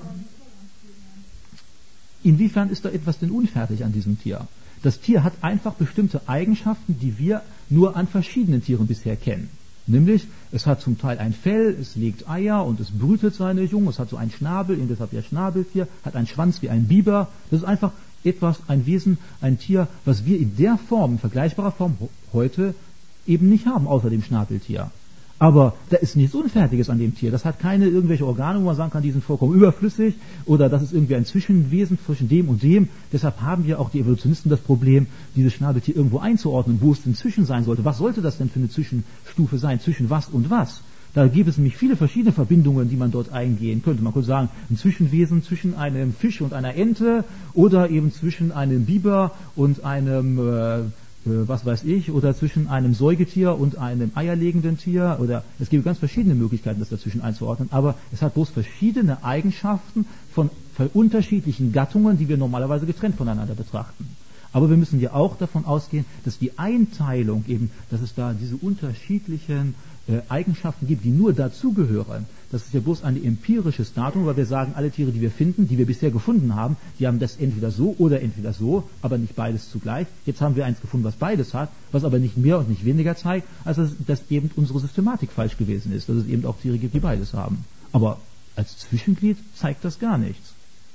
Inwiefern ist da etwas denn unfertig an diesem Tier? Das Tier hat einfach bestimmte Eigenschaften, die wir nur an verschiedenen Tieren bisher kennen. Nämlich, es hat zum Teil ein Fell, es legt Eier und es brütet seine Jungen, es hat so einen Schnabel, eben deshalb ja Schnabeltier, hat einen Schwanz wie ein Biber. Das ist einfach etwas, ein Wesen, ein Tier, was wir in der Form, in vergleichbarer Form heute eben nicht haben, außer dem Schnabeltier. Aber da ist nichts Unfertiges an dem Tier. Das hat keine irgendwelche Organe, wo man sagen kann, die sind vollkommen überflüssig oder das ist irgendwie ein Zwischenwesen zwischen dem und dem. Deshalb haben wir auch die Evolutionisten das Problem, dieses Schnabeltier irgendwo einzuordnen, wo es denn zwischen sein sollte. Was sollte das denn für eine Zwischenstufe sein? Zwischen was und was? Da gibt es nämlich viele verschiedene Verbindungen, die man dort eingehen könnte. Man könnte sagen, ein Zwischenwesen zwischen einem Fisch und einer Ente oder eben zwischen einem Biber und einem was weiß ich, oder zwischen einem Säugetier und einem eierlegenden Tier, oder es gibt ganz verschiedene Möglichkeiten, das dazwischen einzuordnen, aber es hat bloß verschiedene Eigenschaften von unterschiedlichen Gattungen, die wir normalerweise getrennt voneinander betrachten. Aber wir müssen ja auch davon ausgehen, dass die Einteilung eben, dass es da diese unterschiedlichen Eigenschaften gibt, die nur dazugehören. Das ist ja bloß ein empirisches Datum, weil wir sagen, alle Tiere, die wir finden, die wir bisher gefunden haben, die haben das entweder so oder entweder so, aber nicht beides zugleich. Jetzt haben wir eins gefunden, was beides hat, was aber nicht mehr und nicht weniger zeigt, als dass eben unsere Systematik falsch gewesen ist, dass es eben auch Tiere gibt, die beides haben. Aber als Zwischenglied zeigt das gar nichts.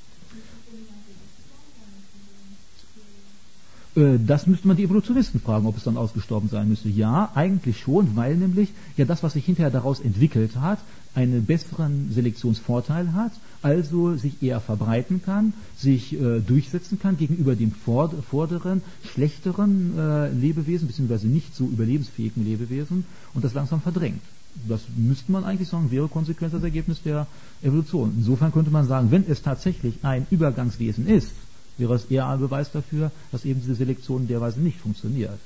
Das müsste man die Evolutionisten fragen, ob es dann ausgestorben sein müsste. Ja, eigentlich schon, weil nämlich ja das, was sich hinterher daraus entwickelt hat, einen besseren Selektionsvorteil hat, also sich eher verbreiten kann, sich durchsetzen kann gegenüber dem vorderen, schlechteren Lebewesen, beziehungsweise nicht so überlebensfähigen Lebewesen und das langsam verdrängt. Das müsste man eigentlich sagen, wäre Konsequenz das Ergebnis der Evolution. Insofern könnte man sagen, wenn es tatsächlich ein Übergangswesen ist, wäre es eher ein Beweis dafür, dass eben diese Selektion derweise nicht funktioniert.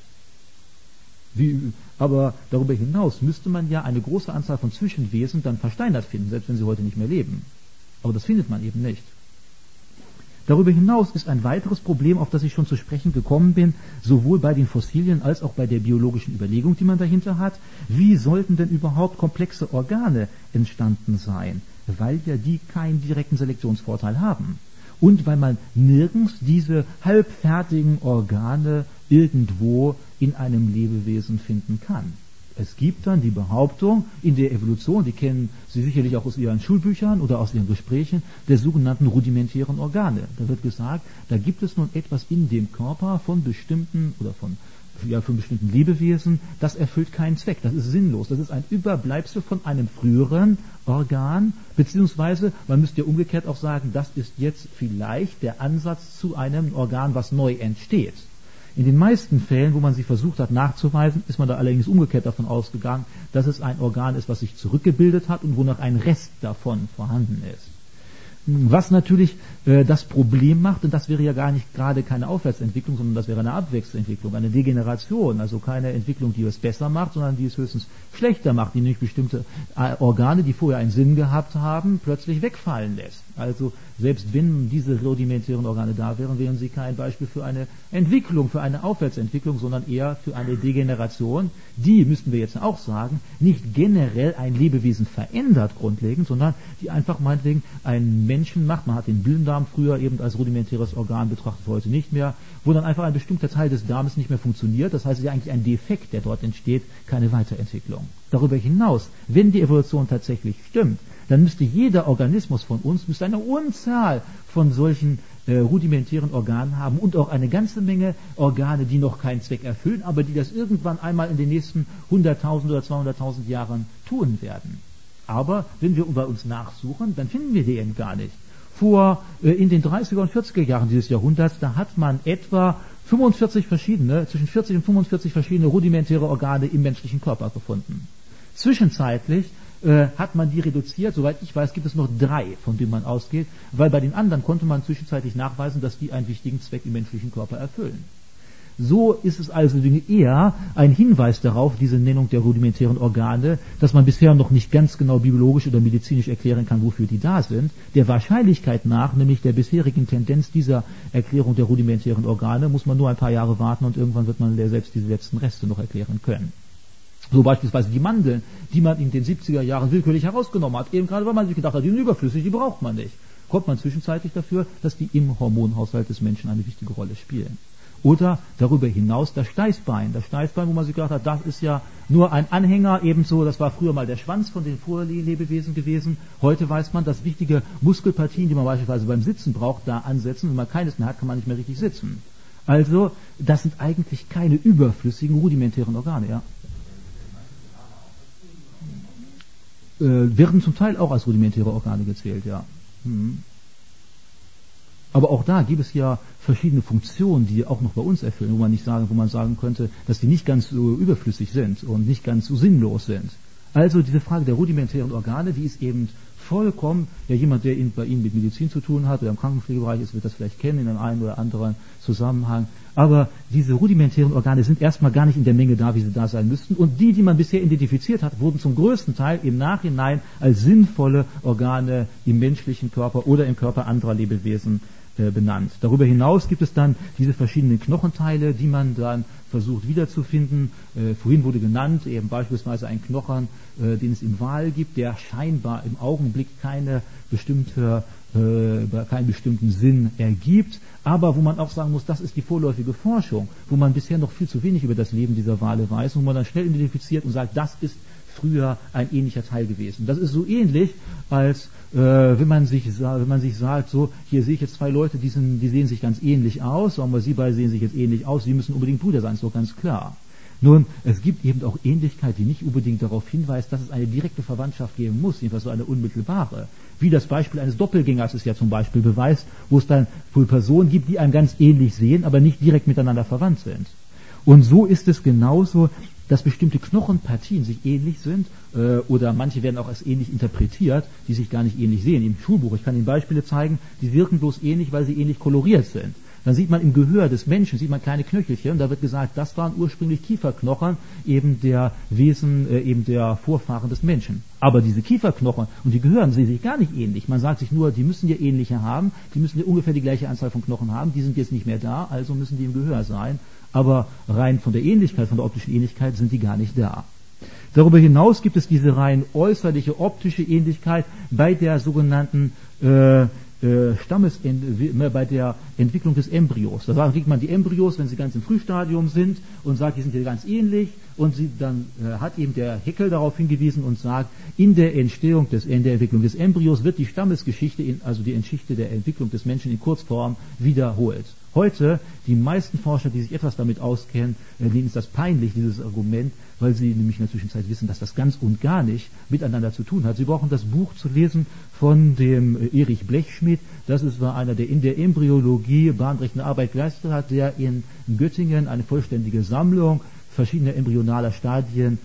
Aber darüber hinaus müsste man ja eine große Anzahl von Zwischenwesen dann versteinert finden, selbst wenn sie heute nicht mehr leben. Aber das findet man eben nicht. Darüber hinaus ist ein weiteres Problem, auf das ich schon zu sprechen gekommen bin, sowohl bei den Fossilien als auch bei der biologischen Überlegung, die man dahinter hat. Wie sollten denn überhaupt komplexe Organe entstanden sein? Weil ja die keinen direkten Selektionsvorteil haben. Und weil man nirgends diese halbfertigen Organe irgendwo in einem Lebewesen finden kann. Es gibt dann die Behauptung in der Evolution, die kennen Sie sicherlich auch aus Ihren Schulbüchern oder aus Ihren Gesprächen, der sogenannten rudimentären Organe. Da wird gesagt, da gibt es nun etwas in dem Körper von bestimmten oder von bestimmten Lebewesen, das erfüllt keinen Zweck, das ist sinnlos, das ist ein Überbleibsel von einem früheren Organ, beziehungsweise man müsste ja umgekehrt auch sagen, das ist jetzt vielleicht der Ansatz zu einem Organ, was neu entsteht. In den meisten Fällen, wo man sie versucht hat nachzuweisen, ist man da allerdings umgekehrt davon ausgegangen, dass es ein Organ ist, was sich zurückgebildet hat und wo noch ein Rest davon vorhanden ist. Was natürlich das Problem macht, und das wäre ja gar nicht gerade keine Aufwärtsentwicklung, sondern das wäre eine Abwärtsentwicklung, eine Degeneration, also keine Entwicklung, die es besser macht, sondern die es höchstens schlechter macht, die nämlich bestimmte Organe, die vorher einen Sinn gehabt haben, plötzlich wegfallen lässt. Also selbst wenn diese rudimentären Organe da wären, wären sie kein Beispiel für eine Entwicklung, für eine Aufwärtsentwicklung, sondern eher für eine Degeneration, die, müssten wir jetzt auch sagen, nicht generell ein Lebewesen verändert grundlegend, sondern die einfach meinetwegen einen Menschen macht. Man hat den Blinddarm früher eben als rudimentäres Organ betrachtet, heute nicht mehr, wo dann einfach ein bestimmter Teil des Darmes nicht mehr funktioniert. Das heißt, es ist ja eigentlich ein Defekt, der dort entsteht, keine Weiterentwicklung. Darüber hinaus, wenn die Evolution tatsächlich stimmt, dann müsste jeder Organismus von uns eine Unzahl von solchen rudimentären Organen haben und auch eine ganze Menge Organe, die noch keinen Zweck erfüllen, aber die das irgendwann einmal in den nächsten 100.000 oder 200.000 Jahren tun werden. Aber wenn wir bei uns nachsuchen, dann finden wir die eben gar nicht. In den 30er und 40er Jahren dieses Jahrhunderts, da hat man etwa zwischen 40 und 45 verschiedene rudimentäre Organe im menschlichen Körper gefunden. Zwischenzeitlich hat man die reduziert, soweit ich weiß, gibt es noch 3, von denen man ausgeht, weil bei den anderen konnte man zwischenzeitlich nachweisen, dass die einen wichtigen Zweck im menschlichen Körper erfüllen. So ist es also eher ein Hinweis darauf, diese Nennung der rudimentären Organe, dass man bisher noch nicht ganz genau biologisch oder medizinisch erklären kann, wofür die da sind. Der Wahrscheinlichkeit nach, nämlich der bisherigen Tendenz dieser Erklärung der rudimentären Organe, muss man nur ein paar Jahre warten und irgendwann wird man selbst diese letzten Reste noch erklären können. So beispielsweise die Mandeln, die man in den 70er Jahren willkürlich herausgenommen hat, eben gerade weil man sich gedacht hat, die sind überflüssig, die braucht man nicht. Kommt man zwischenzeitlich dafür, dass die im Hormonhaushalt des Menschen eine wichtige Rolle spielen. Oder darüber hinaus das Steißbein, wo man sich gedacht hat, das ist ja nur ein Anhänger, ebenso, das war früher mal der Schwanz von den Vorlebewesen gewesen. Heute weiß man, dass wichtige Muskelpartien, die man beispielsweise beim Sitzen braucht, da ansetzen. Wenn man keines mehr hat, kann man nicht mehr richtig sitzen. Also, das sind eigentlich keine überflüssigen, rudimentären Organe, ja. Werden zum Teil auch als rudimentäre Organe gezählt, ja. Aber auch da gibt es ja verschiedene Funktionen, die auch noch bei uns erfüllen, wo man sagen könnte, dass die nicht ganz so überflüssig sind und nicht ganz so sinnlos sind. Also diese Frage der rudimentären Organe, die ist eben vollkommen, ja, jemand, der bei Ihnen mit Medizin zu tun hat oder im Krankenpflegebereich ist, wird das vielleicht kennen in einem einen oder anderen Zusammenhang. Aber diese rudimentären Organe sind erstmal gar nicht in der Menge da, wie sie da sein müssten. Und die man bisher identifiziert hat, wurden zum größten Teil im Nachhinein als sinnvolle Organe im menschlichen Körper oder im Körper anderer Lebewesen benannt. Darüber hinaus gibt es dann diese verschiedenen Knochenteile, die man dann versucht wiederzufinden. Vorhin wurde genannt, eben beispielsweise ein Knochen, den es im Wal gibt, der scheinbar im Augenblick keinen bestimmten Sinn ergibt, aber wo man auch sagen muss, das ist die vorläufige Forschung, wo man bisher noch viel zu wenig über das Leben dieser Wale weiß, wo man dann schnell identifiziert und sagt, das ist früher ein ähnlicher Teil gewesen. Das ist so ähnlich, als wenn man sich sagt, so, hier sehe ich jetzt 2 Leute, die sehen sich ganz ähnlich aus, sagen wir, Sie beide sehen sich jetzt ähnlich aus, Sie müssen unbedingt Brüder sein, ist doch ganz klar. Nun, es gibt eben auch Ähnlichkeit, die nicht unbedingt darauf hinweist, dass es eine direkte Verwandtschaft geben muss, jedenfalls so eine unmittelbare. Wie das Beispiel eines Doppelgängers es ja zum Beispiel beweist, wo es dann wohl Personen gibt, die einem ganz ähnlich sehen, aber nicht direkt miteinander verwandt sind. Und so ist es genauso, dass bestimmte Knochenpartien sich ähnlich sind oder manche werden auch als ähnlich interpretiert, die sich gar nicht ähnlich sehen. Im Schulbuch, ich kann Ihnen Beispiele zeigen, die wirken bloß ähnlich, weil sie ähnlich koloriert sind. Dann sieht man im Gehör des Menschen, sieht man kleine Knöchelchen und da wird gesagt, das waren ursprünglich Kieferknochen eben der Vorfahren des Menschen. Aber diese Kieferknochen und die Gehören sehen sich gar nicht ähnlich. Man sagt sich nur, die müssen ja ähnliche haben, die müssen ja ungefähr die gleiche Anzahl von Knochen haben, die sind jetzt nicht mehr da, also müssen die im Gehör sein. Aber rein von der Ähnlichkeit, von der optischen Ähnlichkeit sind die gar nicht da. Darüber hinaus gibt es diese rein äußerliche optische Ähnlichkeit bei der sogenannten bei der Entwicklung des Embryos. Da kriegt man die Embryos, wenn sie ganz im Frühstadium sind und sagt, die sind hier ganz ähnlich und dann hat eben der Haeckel darauf hingewiesen und sagt, in der Entwicklung des Embryos wird die Stammesgeschichte, also die Geschichte der Entwicklung des Menschen in Kurzform wiederholt. Heute, die meisten Forscher, die sich etwas damit auskennen, denen ist das peinlich, dieses Argument, weil sie nämlich in der Zwischenzeit wissen, dass das ganz und gar nicht miteinander zu tun hat. Sie brauchen das Buch zu lesen von dem Erich Blechschmidt. Das war einer, der in der Embryologie bahnbrechende Arbeit geleistet hat, der in Göttingen eine vollständige Sammlung verschiedener embryonaler Stadien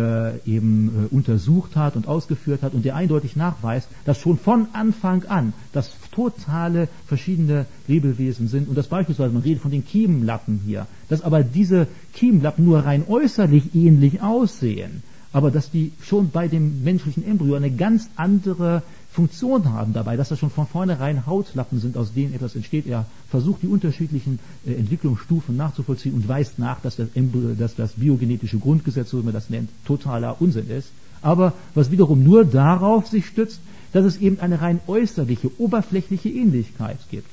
untersucht hat und ausgeführt hat und der eindeutig nachweist, dass schon von Anfang an das totale verschiedene Lebewesen sind und das beispielsweise, man redet von den Kiemenlappen hier, dass aber diese Kiemenlappen nur rein äußerlich ähnlich aussehen, aber dass die schon bei dem menschlichen Embryo eine ganz andere Funktion haben dabei, dass das schon von vornherein Hautlappen sind, aus denen etwas entsteht. Er versucht, die unterschiedlichen Entwicklungsstufen nachzuvollziehen und weist nach, dass das biogenetische Grundgesetz, so wie man das nennt, totaler Unsinn ist. Aber was wiederum nur darauf sich stützt, dass es eben eine rein äußerliche, oberflächliche Ähnlichkeit gibt.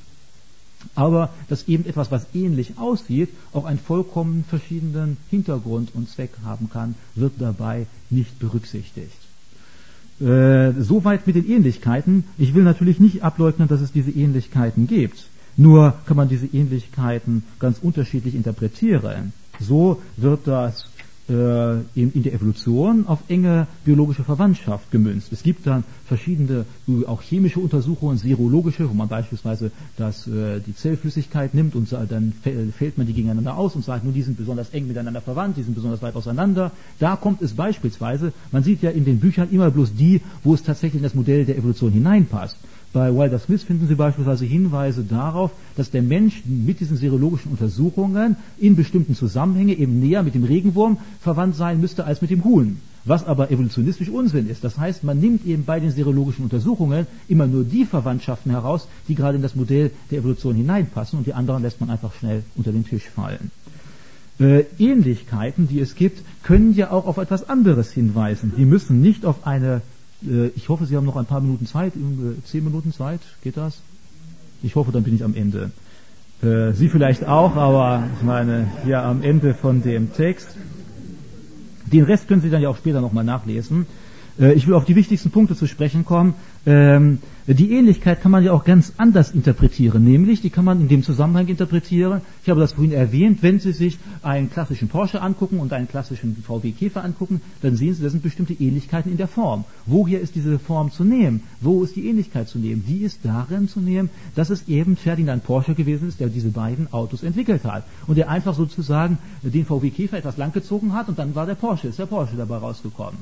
Aber dass eben etwas, was ähnlich aussieht, auch einen vollkommen verschiedenen Hintergrund und Zweck haben kann, wird dabei nicht berücksichtigt. Soweit mit den Ähnlichkeiten. Ich will natürlich nicht ableugnen, dass es diese Ähnlichkeiten gibt. Nur kann man diese Ähnlichkeiten ganz unterschiedlich interpretieren. So wird das in der Evolution auf enge biologische Verwandtschaft gemünzt. Es gibt dann verschiedene, auch chemische Untersuchungen, serologische, wo man beispielsweise die Zellflüssigkeit nimmt und dann fällt man die gegeneinander aus und sagt, nun, die sind besonders eng miteinander verwandt, die sind besonders weit auseinander. Da kommt es beispielsweise, man sieht ja in den Büchern immer bloß die, wo es tatsächlich in das Modell der Evolution hineinpasst. Bei Wilder Smith finden Sie beispielsweise Hinweise darauf, dass der Mensch mit diesen serologischen Untersuchungen in bestimmten Zusammenhängen eben näher mit dem Regenwurm verwandt sein müsste als mit dem Huhn. Was aber evolutionistisch Unsinn ist. Das heißt, man nimmt eben bei den serologischen Untersuchungen immer nur die Verwandtschaften heraus, die gerade in das Modell der Evolution hineinpassen und die anderen lässt man einfach schnell unter den Tisch fallen. Ähnlichkeiten, die es gibt, können ja auch auf etwas anderes hinweisen. Die müssen nicht auf eine ich hoffe, Sie haben noch ein paar Minuten Zeit, 10 Minuten Zeit, geht das? Ich hoffe, dann bin ich am Ende. Sie vielleicht auch, aber ich meine, hier am Ende von dem Text. Den Rest können Sie dann ja auch später nochmal nachlesen. Ich will auf die wichtigsten Punkte zu sprechen kommen. Die Ähnlichkeit kann man ja auch ganz anders interpretieren, nämlich die kann man in dem Zusammenhang interpretieren. Ich habe das vorhin erwähnt, wenn Sie sich einen klassischen Porsche angucken und einen klassischen VW Käfer angucken, dann sehen Sie, da sind bestimmte Ähnlichkeiten in der Form. Woher ist diese Form zu nehmen? Wo ist die Ähnlichkeit zu nehmen? Die ist darin zu nehmen, dass es eben Ferdinand Porsche gewesen ist, der diese beiden Autos entwickelt hat. Und der einfach sozusagen den VW Käfer etwas langgezogen hat und dann war ist der Porsche dabei rausgekommen.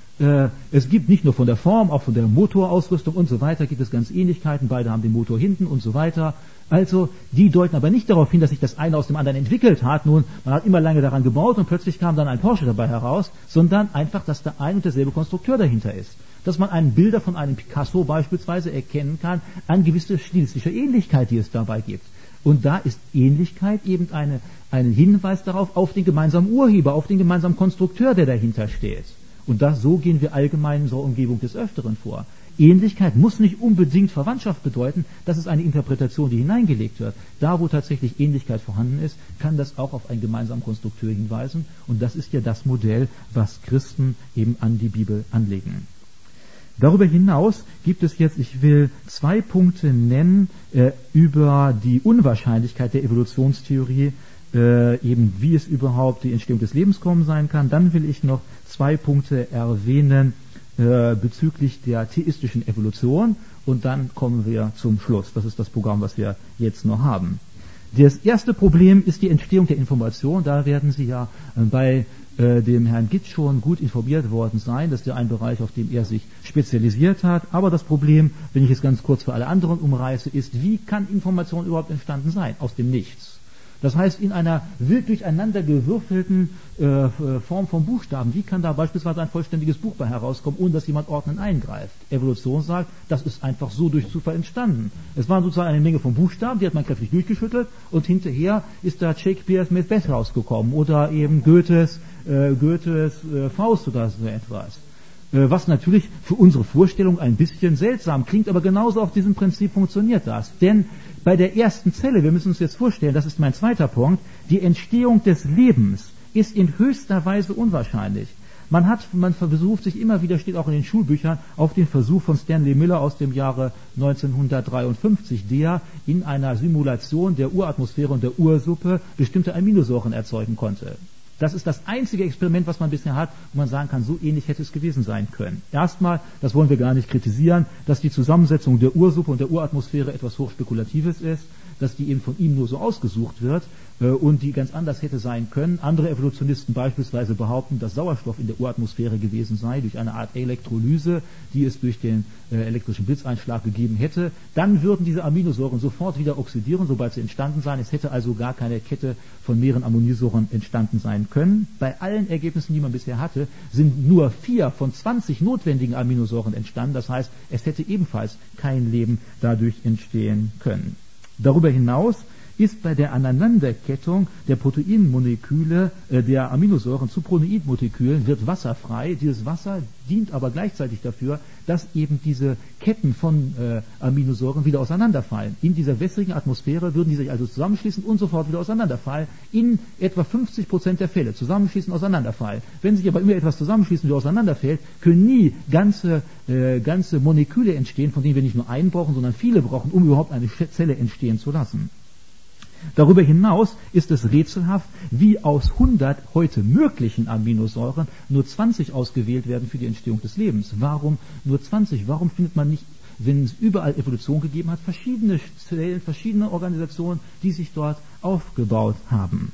Es gibt nicht nur von der Form, auch von der Motorausrüstung und so weiter, gibt es ganz Ähnlichkeiten, beide haben den Motor hinten und so weiter. Also, die deuten aber nicht darauf hin, dass sich das eine aus dem anderen entwickelt hat, nun, man hat immer lange daran gebaut und plötzlich kam dann ein Porsche dabei heraus, sondern einfach, dass da ein und derselbe Konstrukteur dahinter ist. Dass man einen Bilder von einem Picasso beispielsweise erkennen kann, an gewisse stilistische Ähnlichkeit, die es dabei gibt. Und da ist Ähnlichkeit eben ein Hinweis darauf, auf den gemeinsamen Urheber, auf den gemeinsamen Konstrukteur, der dahinter steht. Und so gehen wir allgemein in unserer Umgebung des Öfteren vor. Ähnlichkeit muss nicht unbedingt Verwandtschaft bedeuten, das ist eine Interpretation, die hineingelegt wird. Da, wo tatsächlich Ähnlichkeit vorhanden ist, kann das auch auf einen gemeinsamen Konstrukteur hinweisen. Und das ist ja das Modell, was Christen eben an die Bibel anlegen. Darüber hinaus gibt es jetzt, ich will 2 Punkte nennen über die Unwahrscheinlichkeit der Evolutionstheorie, eben wie es überhaupt die Entstehung des Lebens kommen sein kann. Dann will ich noch 2 Punkte erwähnen bezüglich der theistischen Evolution und dann kommen wir zum Schluss. Das ist das Programm, was wir jetzt noch haben. Das erste Problem ist die Entstehung der Information. Da werden Sie ja bei dem Herrn Gitt schon gut informiert worden sein. Das ist ja ein Bereich, auf dem er sich spezialisiert hat. Aber das Problem, wenn ich es ganz kurz für alle anderen umreiße, ist, wie kann Information überhaupt entstanden sein? Aus dem Nichts. Das heißt, in einer wild durcheinander gewürfelten Form von Buchstaben, wie kann da beispielsweise ein vollständiges Buch bei herauskommen, ohne dass jemand ordnend eingreift? Evolution sagt, das ist einfach so durch Zufall entstanden. Es waren sozusagen eine Menge von Buchstaben, die hat man kräftig durchgeschüttelt und hinterher ist da Shakespeares Macbeth rausgekommen oder eben Goethes Faust oder so etwas. Was natürlich für unsere Vorstellung ein bisschen seltsam klingt, aber genauso auf diesem Prinzip funktioniert das. Denn bei der ersten Zelle, wir müssen uns jetzt vorstellen, das ist mein zweiter Punkt, die Entstehung des Lebens ist in höchster Weise unwahrscheinlich. Man versucht sich immer wieder, steht auch in den Schulbüchern, auf den Versuch von Stanley Miller aus dem Jahre 1953, der in einer Simulation der Uratmosphäre und der Ursuppe bestimmte Aminosäuren erzeugen konnte. Das ist das einzige Experiment, was man bisher hat, wo man sagen kann, so ähnlich hätte es gewesen sein können. Erstmal, das wollen wir gar nicht kritisieren, dass die Zusammensetzung der Ursuppe und der Uratmosphäre etwas Hochspekulatives ist, dass die eben von ihm nur so ausgesucht wird und die ganz anders hätte sein können. Andere Evolutionisten beispielsweise behaupten, dass Sauerstoff in der Uratmosphäre gewesen sei, durch eine Art Elektrolyse, die es durch den elektrischen Blitzeinschlag gegeben hätte. Dann würden diese Aminosäuren sofort wieder oxidieren, sobald sie entstanden seien. Es hätte also gar keine Kette von mehreren Aminosäuren entstanden sein können. Bei allen Ergebnissen, die man bisher hatte, sind nur 4 von 20 notwendigen Aminosäuren entstanden. Das heißt, es hätte ebenfalls kein Leben dadurch entstehen können. Darüber hinaus ist bei der Aneinanderkettung der Proteinmoleküle, der Aminosäuren zu Proteinmolekülen, wird Wasser frei. Dieses Wasser dient aber gleichzeitig dafür, dass eben diese Ketten von Aminosäuren wieder auseinanderfallen. In dieser wässrigen Atmosphäre würden die sich also zusammenschließen und sofort wieder auseinanderfallen. In etwa 50% der Fälle zusammenschließen, auseinanderfallen. Wenn sich aber immer etwas zusammenschließen, wieder auseinanderfällt, können nie ganze Moleküle entstehen, von denen wir nicht nur einen brauchen, sondern viele brauchen, um überhaupt eine Zelle entstehen zu lassen. Darüber hinaus ist es rätselhaft, wie aus 100 heute möglichen Aminosäuren nur 20 ausgewählt werden für die Entstehung des Lebens. Warum nur 20? Warum findet man nicht, wenn es überall Evolution gegeben hat, verschiedene Zellen, verschiedene Organisationen, die sich dort aufgebaut haben?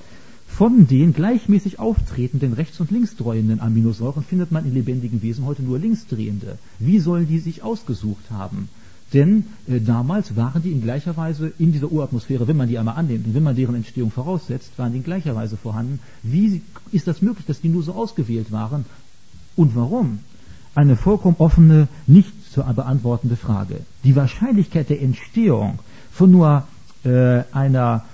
Von den gleichmäßig auftretenden rechts- und linksdrehenden Aminosäuren findet man in lebendigen Wesen heute nur linksdrehende. Wie sollen die sich ausgesucht haben? Denn damals waren die in gleicher Weise in dieser Uratmosphäre, wenn man die einmal annimmt und wenn man deren Entstehung voraussetzt, waren die in gleicher Weise vorhanden. Wie ist das möglich, dass die nur so ausgewählt waren? Und warum? Eine vollkommen offene, nicht zu beantwortende Frage. Die Wahrscheinlichkeit der Entstehung von nur einer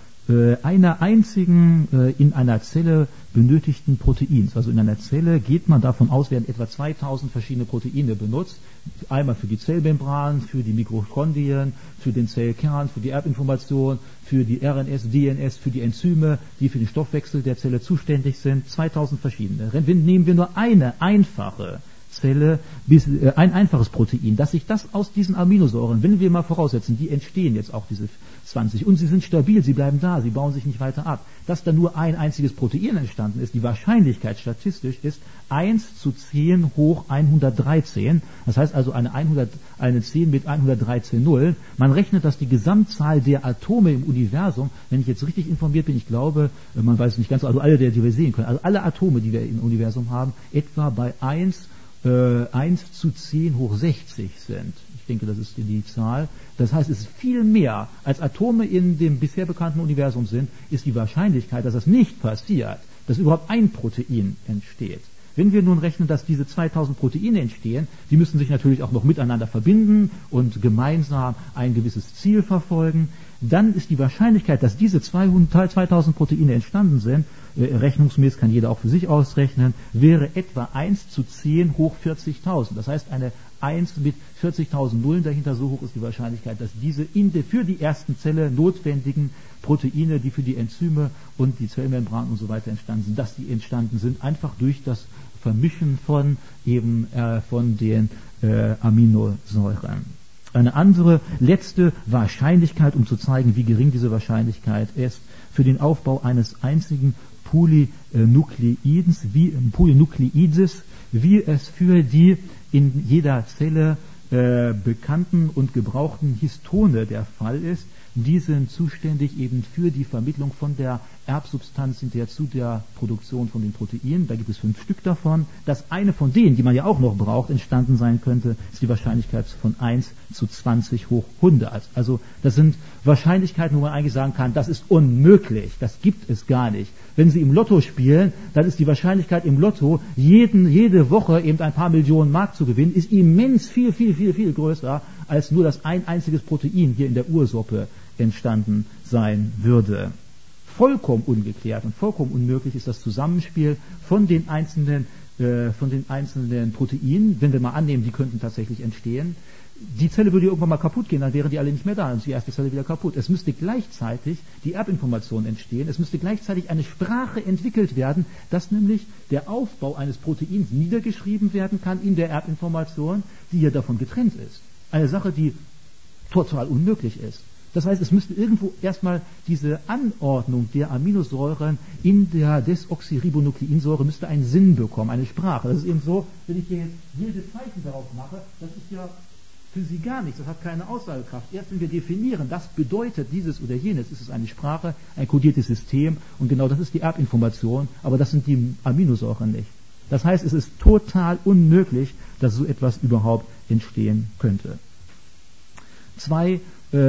einzigen in einer Zelle benötigten Proteins. Also in einer Zelle geht man davon aus, werden etwa 2000 verschiedene Proteine benutzt. Einmal für die Zellmembran, für die Mitochondrien, für den Zellkern, für die Erbinformation, für die RNS, DNS, für die Enzyme, die für den Stoffwechsel der Zelle zuständig sind. 2000 verschiedene. Nehmen wir nur eine einfache Zelle, ein einfaches Protein, dass sich das aus diesen Aminosäuren, wenn wir mal voraussetzen, die entstehen jetzt auch diese 20 und sie sind stabil, sie bleiben da, sie bauen sich nicht weiter ab, dass da nur ein einziges Protein entstanden ist, die Wahrscheinlichkeit statistisch ist 1 zu 10 hoch 113, das heißt also eine 10 mit 113 Nullen. Man rechnet, dass die Gesamtzahl der Atome im Universum, wenn ich jetzt richtig informiert bin, ich glaube, man weiß es nicht ganz, also alle, die wir sehen können, also alle Atome, die wir im Universum haben, etwa bei 1 zu 10 hoch 60 sind. Ich denke, das ist die Zahl. Das heißt, es ist viel mehr, als Atome in dem bisher bekannten Universum sind, ist die Wahrscheinlichkeit, dass das nicht passiert, dass überhaupt ein Protein entsteht. Wenn wir nun rechnen, dass diese 2000 Proteine entstehen, die müssen sich natürlich auch noch miteinander verbinden und gemeinsam ein gewisses Ziel verfolgen, dann ist die Wahrscheinlichkeit, dass diese 2000 Proteine entstanden sind, rechnungsmäßig kann jeder auch für sich ausrechnen, wäre etwa 1 zu 10 hoch 40.000. Das heißt, eine 1 mit 40.000 Nullen dahinter, so hoch ist die Wahrscheinlichkeit, dass diese für die ersten Zelle notwendigen Proteine, die für die Enzyme und die Zellmembran und so weiter entstanden sind, dass die entstanden sind, einfach durch das Vermischen von den Aminosäuren. Eine andere, letzte Wahrscheinlichkeit, um zu zeigen, wie gering diese Wahrscheinlichkeit ist, für den Aufbau eines einzigen Polynukleides, wie es für die in jeder Zelle bekannten und gebrauchten Histone der Fall ist. Die sind zuständig eben für die Vermittlung von der Erbsubstanz hinterher zu der Produktion von den Proteinen. Da gibt es 5 Stück davon. Dass eine von denen, die man ja auch noch braucht, entstanden sein könnte, ist die Wahrscheinlichkeit von 1 zu 20 hoch 100. Also das sind Wahrscheinlichkeiten, wo man eigentlich sagen kann, das ist unmöglich, das gibt es gar nicht. Wenn Sie im Lotto spielen, dann ist die Wahrscheinlichkeit im Lotto, jede Woche eben ein paar Millionen Mark zu gewinnen, ist immens viel größer, als nur dass ein einziges Protein hier in der Ursuppe entstanden sein würde. Vollkommen ungeklärt und vollkommen unmöglich ist das Zusammenspiel von den einzelnen Proteinen, wenn wir mal annehmen, die könnten tatsächlich entstehen, die Zelle würde irgendwann mal kaputt gehen, dann wären die alle nicht mehr da, dann ist die erste Zelle wieder kaputt. Es müsste gleichzeitig die Erbinformation entstehen, es müsste gleichzeitig eine Sprache entwickelt werden, dass nämlich der Aufbau eines Proteins niedergeschrieben werden kann in der Erbinformation, die ja davon getrennt ist. Eine Sache, die total unmöglich ist. Das heißt, es müsste irgendwo erstmal diese Anordnung der Aminosäuren in der Desoxyribonukleinsäure müsste einen Sinn bekommen, eine Sprache. Das ist eben so, wenn ich hier jetzt wilde Zeichen darauf mache, das ist ja für Sie gar nichts, das hat keine Aussagekraft. Erst wenn wir definieren, das bedeutet dieses oder jenes, ist es eine Sprache, ein kodiertes System und genau das ist die Erbinformation, aber das sind die Aminosäuren nicht. Das heißt, es ist total unmöglich, dass so etwas überhaupt entstehen könnte. 2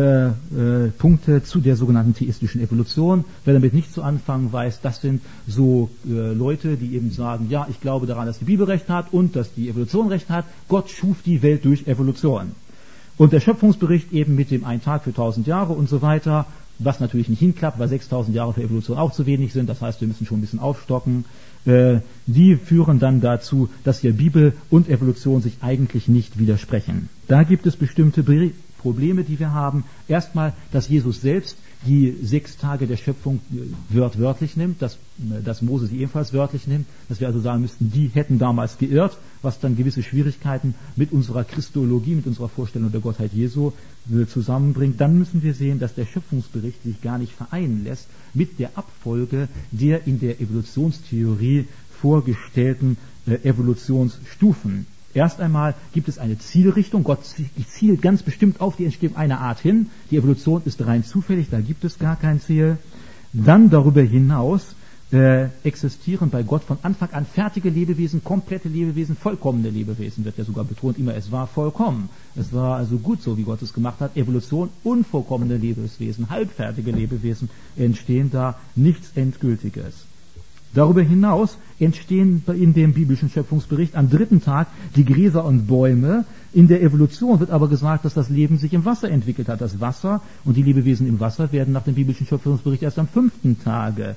Punkte zu der sogenannten theistischen Evolution. Wer damit nicht zu anfangen weiß, das sind so Leute, die eben sagen, ja, ich glaube daran, dass die Bibel recht hat und dass die Evolution recht hat. Gott schuf die Welt durch Evolution. Und der Schöpfungsbericht eben mit dem einen Tag für 1000 Jahre und so weiter, was natürlich nicht hinklappt, weil 6000 Jahre für Evolution auch zu wenig sind. Das heißt, wir müssen schon ein bisschen aufstocken. Die führen dann dazu, dass hier Bibel und Evolution sich eigentlich nicht widersprechen. Da gibt es bestimmte Probleme, die wir haben. Erstmal, dass Jesus selbst die 6 Tage der Schöpfung wörtlich nimmt, dass Mose sie ebenfalls wörtlich nimmt, dass wir also sagen müssten, die hätten damals geirrt, was dann gewisse Schwierigkeiten mit unserer Christologie, mit unserer Vorstellung der Gottheit Jesu zusammenbringt. Dann müssen wir sehen, dass der Schöpfungsbericht sich gar nicht vereinen lässt mit der Abfolge der in der Evolutionstheorie vorgestellten Evolutionsstufen. Erst einmal gibt es eine Zielrichtung, Gott zielt ganz bestimmt auf die Entstehung einer Art hin, die Evolution ist rein zufällig, da gibt es gar kein Ziel. Dann darüber hinaus existieren bei Gott von Anfang an fertige Lebewesen, komplette Lebewesen, vollkommene Lebewesen, wird ja sogar betont, immer es war vollkommen. Es war also gut so, wie Gott es gemacht hat. Evolution, unvollkommene Lebewesen, halbfertige Lebewesen entstehen da, nichts Endgültiges. Darüber hinaus entstehen in dem biblischen Schöpfungsbericht am 3. Tag die Gräser und Bäume. In der Evolution wird aber gesagt, dass das Leben sich im Wasser entwickelt hat. Das Wasser und die Lebewesen im Wasser werden nach dem biblischen Schöpfungsbericht erst am 5. Tage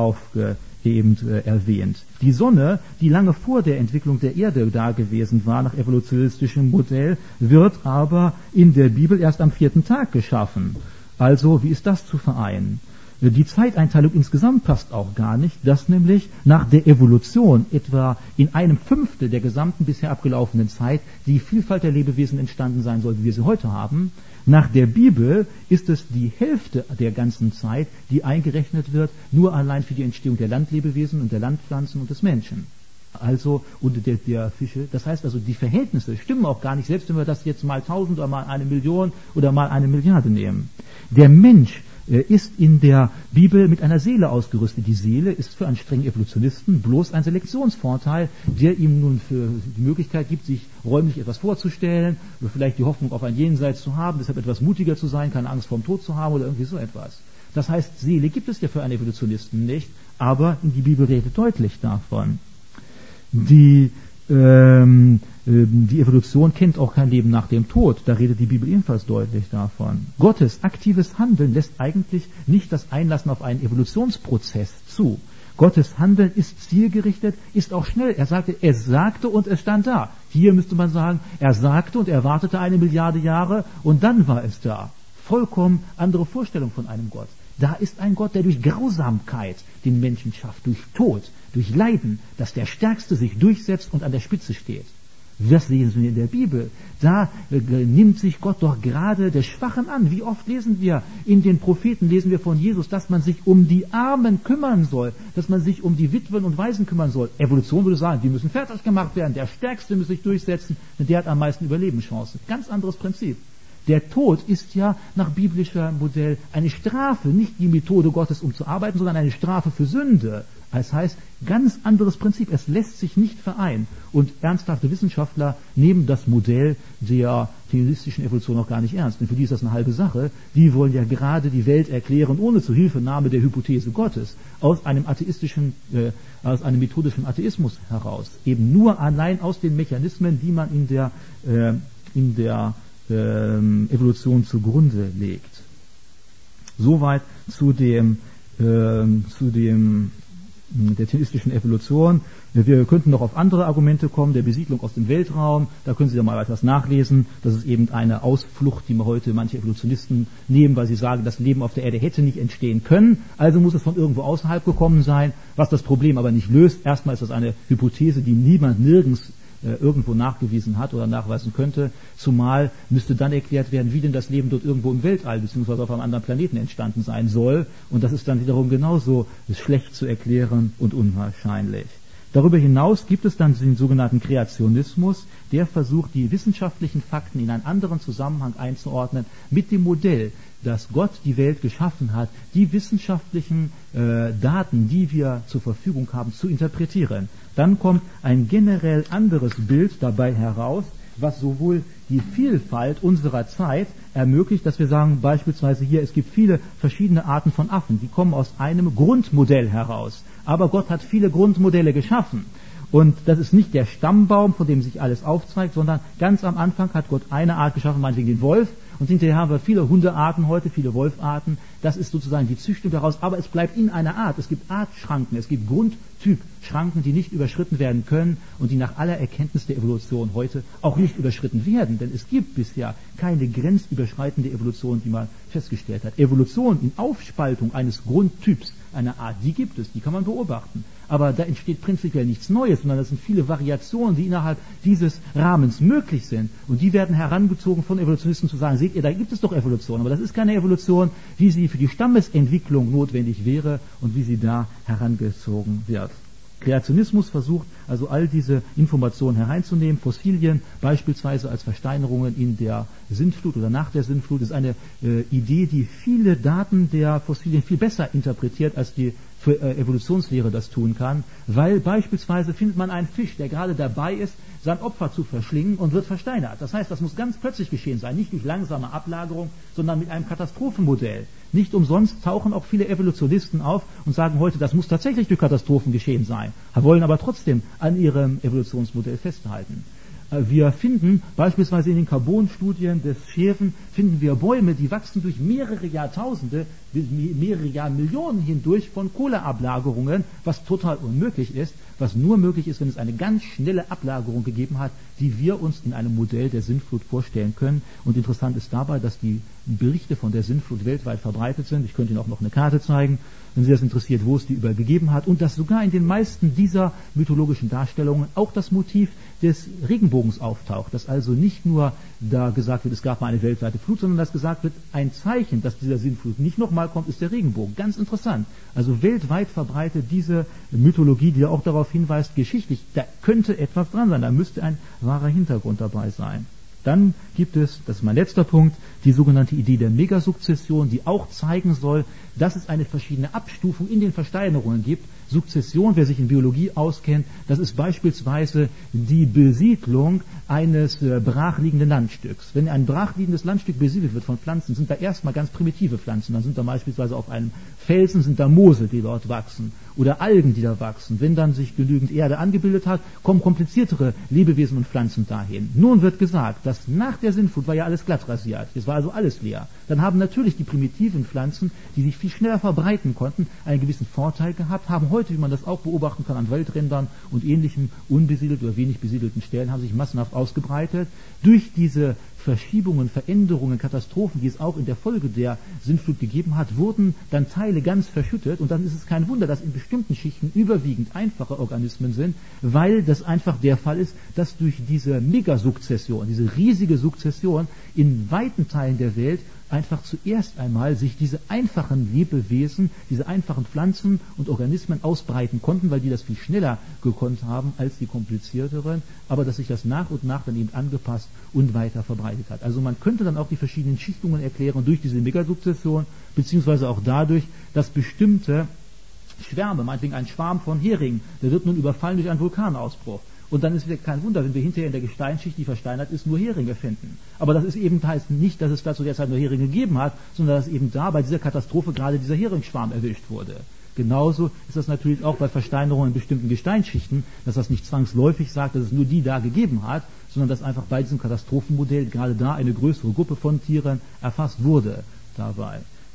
erwähnt. Die Sonne, die lange vor der Entwicklung der Erde da gewesen war, nach evolutionistischem Modell, wird aber in der Bibel erst am 4. Tag geschaffen. Also, wie ist das zu vereinen? Die Zeiteinteilung insgesamt passt auch gar nicht, dass nämlich nach der Evolution etwa in 1/5 der gesamten bisher abgelaufenen Zeit die Vielfalt der Lebewesen entstanden sein soll, wie wir sie heute haben. Nach der Bibel ist es die Hälfte der ganzen Zeit, die eingerechnet wird, nur allein für die Entstehung der Landlebewesen und der Landpflanzen und des Menschen. Also, und der Fische. Das heißt also, die Verhältnisse stimmen auch gar nicht, selbst wenn wir das jetzt mal 1000 oder mal 1 Million oder mal 1 Milliarde nehmen. Der Mensch ist in der Bibel mit einer Seele ausgerüstet. Die Seele ist für einen strengen Evolutionisten bloß ein Selektionsvorteil, der ihm nun für die Möglichkeit gibt, sich räumlich etwas vorzustellen, oder vielleicht die Hoffnung auf ein Jenseits zu haben, deshalb etwas mutiger zu sein, keine Angst vor dem Tod zu haben oder irgendwie so etwas. Das heißt, Seele gibt es ja für einen Evolutionisten nicht, aber die Bibel redet deutlich davon. Die Evolution kennt auch kein Leben nach dem Tod. Da redet die Bibel ebenfalls deutlich davon. Gottes aktives Handeln lässt eigentlich nicht das Einlassen auf einen Evolutionsprozess zu. Gottes Handeln ist zielgerichtet, ist auch schnell. Er sagte und es stand da. Hier müsste man sagen, er sagte und er wartete 1 Milliarde Jahre und dann war es da. Vollkommen andere Vorstellung von einem Gott. Da ist ein Gott, der durch Grausamkeit den Menschen schafft, durch Tod, durch Leiden, dass der Stärkste sich durchsetzt und an der Spitze steht. Das lesen wir in der Bibel. Da nimmt sich Gott doch gerade der Schwachen an. Wie oft lesen wir in den Propheten, lesen wir von Jesus, dass man sich um die Armen kümmern soll, dass man sich um die Witwen und Waisen kümmern soll. Evolution würde sagen, die müssen fertig gemacht werden, der Stärkste muss sich durchsetzen, denn der hat am meisten Überlebenschancen. Ganz anderes Prinzip. Der Tod ist ja nach biblischem Modell eine Strafe, nicht die Methode Gottes, um zu arbeiten, sondern eine Strafe für Sünde. Das heißt, ganz anderes Prinzip. Es lässt sich nicht vereinen. Und ernsthafte Wissenschaftler nehmen das Modell der theistischen Evolution auch gar nicht ernst. Denn für die ist das eine halbe Sache. Die wollen ja gerade die Welt erklären, ohne Zuhilfenahme der Hypothese Gottes, aus einem methodischen Atheismus heraus. Eben nur allein aus den Mechanismen, die man in der Evolution zugrunde legt. Soweit zu dem der theistischen Evolution. Wir könnten noch auf andere Argumente kommen, der Besiedlung aus dem Weltraum. Da können Sie ja mal etwas nachlesen. Das ist eben eine Ausflucht, die heute manche Evolutionisten nehmen, weil sie sagen, das Leben auf der Erde hätte nicht entstehen können. Also muss es von irgendwo außerhalb gekommen sein, was das Problem aber nicht löst. Erstmal ist das eine Hypothese, die niemand nirgends irgendwo nachgewiesen hat oder nachweisen könnte, zumal müsste dann erklärt werden, wie denn das Leben dort irgendwo im Weltall bzw. auf einem anderen Planeten entstanden sein soll, und das ist dann wiederum genauso schlecht zu erklären und unwahrscheinlich. Darüber hinaus gibt es dann den sogenannten Kreationismus, der versucht, die wissenschaftlichen Fakten in einen anderen Zusammenhang einzuordnen mit dem Modell, dass Gott die Welt geschaffen hat, die wissenschaftlichen Daten, die wir zur Verfügung haben, zu interpretieren. Dann kommt ein generell anderes Bild dabei heraus, was sowohl die Vielfalt unserer Zeit ermöglicht, dass wir sagen, beispielsweise hier, es gibt viele verschiedene Arten von Affen, die kommen aus einem Grundmodell heraus. Aber Gott hat viele Grundmodelle geschaffen. Und das ist nicht der Stammbaum, von dem sich alles aufzeigt, sondern ganz am Anfang hat Gott eine Art geschaffen, meinetwegen den Wolf, und hinterher haben wir viele Hundearten heute, viele Wolfarten. Das ist sozusagen die Züchtung daraus, aber es bleibt in einer Art. Es gibt Artschranken, es gibt Grundtypschranken, die nicht überschritten werden können und die nach aller Erkenntnis der Evolution heute auch nicht überschritten werden, denn es gibt bisher keine grenzüberschreitende Evolution, die man festgestellt hat. Evolution in Aufspaltung eines Grundtyps, einer Art, die gibt es, die kann man beobachten. Aber da entsteht prinzipiell nichts Neues, sondern das sind viele Variationen, die innerhalb dieses Rahmens möglich sind. Und die werden herangezogen von Evolutionisten zu sagen, seht ihr, da gibt es doch Evolution. Aber das ist keine Evolution, wie sie für die Stammesentwicklung notwendig wäre und wie sie da herangezogen wird. Kreationismus versucht also all diese Informationen hereinzunehmen. Fossilien beispielsweise als Versteinerungen in der Sintflut oder nach der Sintflut ist eine Idee, die viele Daten der Fossilien viel besser interpretiert, als die Evolutionslehre das tun kann, weil beispielsweise findet man einen Fisch, der gerade dabei ist, sein Opfer zu verschlingen und wird versteinert. Das heißt, das muss ganz plötzlich geschehen sein, nicht durch langsame Ablagerung, sondern mit einem Katastrophenmodell. Nicht umsonst tauchen auch viele Evolutionisten auf und sagen heute, das muss tatsächlich durch Katastrophen geschehen sein, wollen aber trotzdem an ihrem Evolutionsmodell festhalten. Wir finden beispielsweise in den Carbonstudien des Schäfen, finden wir Bäume, die wachsen durch mehrere Jahrtausende, mehrere Jahrmillionen hindurch von Kohleablagerungen, was total unmöglich ist, was nur möglich ist, wenn es eine ganz schnelle Ablagerung gegeben hat, die wir uns in einem Modell der Sintflut vorstellen können. Und interessant ist dabei, dass die Berichte von der Sintflut weltweit verbreitet sind. Ich könnte Ihnen auch noch eine Karte zeigen, wenn Sie das interessiert, wo es die überall gegeben hat. Und dass sogar in den meisten dieser mythologischen Darstellungen auch das Motiv des Regenbogens auftaucht. Dass also nicht nur da gesagt wird, es gab mal eine weltweite Flut, sondern dass gesagt wird, ein Zeichen, dass dieser Sintflut nicht nochmal kommt, ist der Regenbogen. Ganz interessant. Also weltweit verbreitet diese Mythologie, die ja auch darauf hinweist, geschichtlich, da könnte etwas dran sein, da müsste ein wahrer Hintergrund dabei sein. Dann gibt es, das ist mein letzter Punkt, die sogenannte Idee der Megasukzession, die auch zeigen soll, dass es eine verschiedene Abstufung in den Versteinerungen gibt. Sukzession, wer sich in Biologie auskennt, das ist beispielsweise die Besiedlung eines brachliegenden Landstücks. Wenn ein brachliegendes Landstück besiedelt wird von Pflanzen, sind da erstmal ganz primitive Pflanzen. Dann sind da beispielsweise auf einem Felsen sind da Moose, die dort wachsen, oder Algen, die da wachsen. Wenn dann sich genügend Erde angebildet hat, kommen kompliziertere Lebewesen und Pflanzen dahin. Nun wird gesagt, dass nach der Sintflut war ja alles glatt rasiert. Es war also alles leer. Dann haben natürlich die primitiven Pflanzen, die sich viel schneller verbreiten konnten, einen gewissen Vorteil gehabt, haben heute, wie man das auch beobachten kann, an Waldrändern und ähnlichen unbesiedelten oder wenig besiedelten Stellen, haben sich massenhaft ausgebreitet. Durch diese Verschiebungen, Veränderungen, Katastrophen, die es auch in der Folge der Sintflut gegeben hat, wurden dann Teile ganz verschüttet, und dann ist es kein Wunder, dass in bestimmten Schichten überwiegend einfache Organismen sind, weil das einfach der Fall ist, dass durch diese Megasukzession, diese riesige Sukzession in weiten Teilen der Welt einfach zuerst einmal sich diese einfachen Lebewesen, diese einfachen Pflanzen und Organismen ausbreiten konnten, weil die das viel schneller gekonnt haben als die komplizierteren, aber dass sich das nach und nach dann eben angepasst und weiter verbreitet hat. Also man könnte dann auch die verschiedenen Schichtungen erklären durch diese Megasukzession, beziehungsweise auch dadurch, dass bestimmte Schwärme, meinetwegen ein Schwarm von Heringen, der wird nun überfallen durch einen Vulkanausbruch. Und dann ist es kein Wunder, wenn wir hinterher in der Gesteinsschicht, die versteinert ist, nur Heringe finden. Aber das ist eben heißt nicht, dass es da zu der Zeit nur Heringe gegeben hat, sondern dass eben da bei dieser Katastrophe gerade dieser Heringsschwarm erwischt wurde. Genauso ist das natürlich auch bei Versteinerungen in bestimmten Gesteinsschichten, dass das nicht zwangsläufig sagt, dass es nur die da gegeben hat, sondern dass einfach bei diesem Katastrophenmodell gerade da eine größere Gruppe von Tieren erfasst wurde dabei.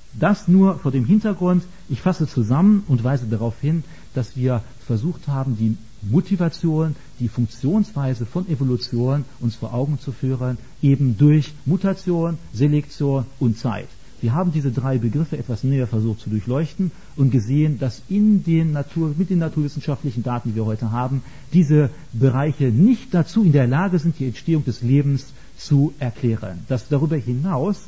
Das nur vor dem Hintergrund, ich fasse zusammen und weise darauf hin, dass wir versucht haben, die Motivation, die Funktionsweise von Evolution uns vor Augen zu führen, eben durch Mutation, Selektion und Zeit. Wir haben diese drei Begriffe etwas näher versucht zu durchleuchten und gesehen, dass mit den naturwissenschaftlichen Daten, die wir heute haben, diese Bereiche nicht dazu in der Lage sind, die Entstehung des Lebens zu erklären. Dass darüber hinaus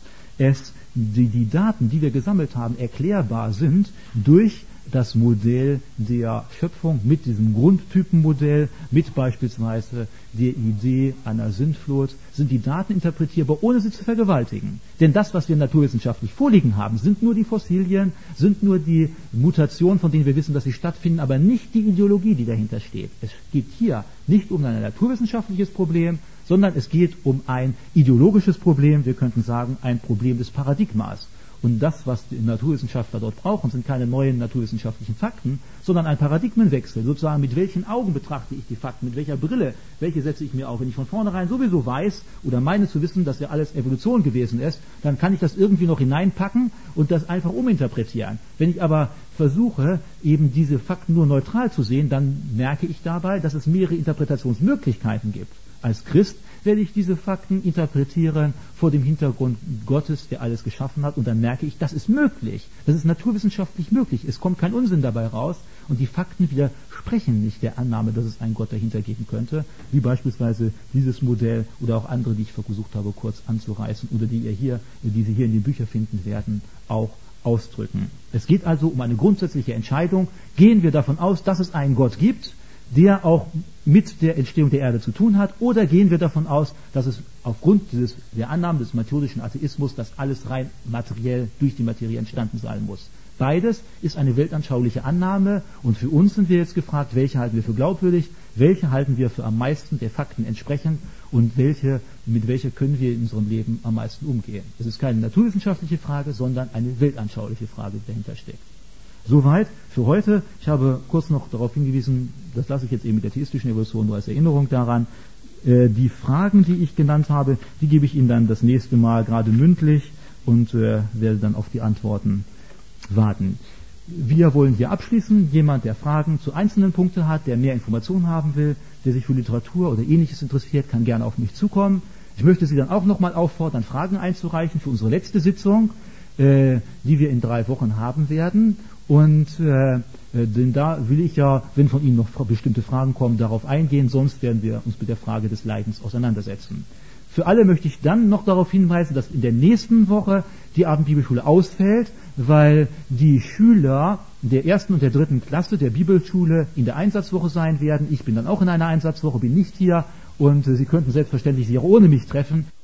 die Daten, die wir gesammelt haben, erklärbar sind durch das Modell der Schöpfung mit diesem Grundtypenmodell, mit beispielsweise der Idee einer Sintflut, sind die Daten interpretierbar, ohne sie zu vergewaltigen. Denn das, was wir naturwissenschaftlich vorliegen haben, sind nur die Fossilien, sind nur die Mutationen, von denen wir wissen, dass sie stattfinden, aber nicht die Ideologie, die dahinter steht. Es geht hier nicht um ein naturwissenschaftliches Problem, sondern es geht um ein ideologisches Problem, wir könnten sagen, ein Problem des Paradigmas. Und das, was die Naturwissenschaftler dort brauchen, sind keine neuen naturwissenschaftlichen Fakten, sondern ein Paradigmenwechsel. Sozusagen, mit welchen Augen betrachte ich die Fakten, mit welcher Brille, welche setze ich mir auf. Wenn ich von vornherein sowieso weiß oder meine zu wissen, dass ja alles Evolution gewesen ist, dann kann ich das irgendwie noch hineinpacken und das einfach uminterpretieren. Wenn ich aber versuche, eben diese Fakten nur neutral zu sehen, dann merke ich dabei, dass es mehrere Interpretationsmöglichkeiten gibt. Als Christ werde ich diese Fakten interpretieren vor dem Hintergrund Gottes, der alles geschaffen hat, und dann merke ich, das ist möglich. Das ist naturwissenschaftlich möglich. Es kommt kein Unsinn dabei raus und die Fakten widersprechen nicht der Annahme, dass es einen Gott dahinter geben könnte, wie beispielsweise dieses Modell oder auch andere, die ich versucht habe, kurz anzureißen oder die Sie hier in den Büchern finden werden, auch ausdrücken. Es geht also um eine grundsätzliche Entscheidung. Gehen wir davon aus, dass es einen Gott gibt, der auch mit der Entstehung der Erde zu tun hat, oder gehen wir davon aus, dass es aufgrund der Annahmen des methodischen Atheismus, dass alles rein materiell durch die Materie entstanden sein muss. Beides ist eine weltanschauliche Annahme und für uns sind wir jetzt gefragt, welche halten wir für glaubwürdig, welche halten wir für am meisten der Fakten entsprechend und mit welcher können wir in unserem Leben am meisten umgehen. Es ist keine naturwissenschaftliche Frage, sondern eine weltanschauliche Frage, die dahinter steckt. Soweit für heute. Ich habe kurz noch darauf hingewiesen, das lasse ich jetzt eben mit der theistischen Evolution nur als Erinnerung daran. Die Fragen, die ich genannt habe, die gebe ich Ihnen dann das nächste Mal gerade mündlich und werde dann auf die Antworten warten. Wir wollen hier abschließen. Jemand, der Fragen zu einzelnen Punkten hat, der mehr Informationen haben will, der sich für Literatur oder Ähnliches interessiert, kann gerne auf mich zukommen. Ich möchte Sie dann auch nochmal auffordern, Fragen einzureichen für unsere letzte Sitzung, die wir in 3 Wochen haben werden. Und denn da will ich ja, wenn von Ihnen noch bestimmte Fragen kommen, darauf eingehen, sonst werden wir uns mit der Frage des Leidens auseinandersetzen. Für alle möchte ich dann noch darauf hinweisen, dass in der nächsten Woche die Abendbibelschule ausfällt, weil die Schüler der 1. und der 3. Klasse der Bibelschule in der Einsatzwoche sein werden. Ich bin dann auch in einer Einsatzwoche, bin nicht hier und Sie könnten selbstverständlich sich auch ohne mich treffen.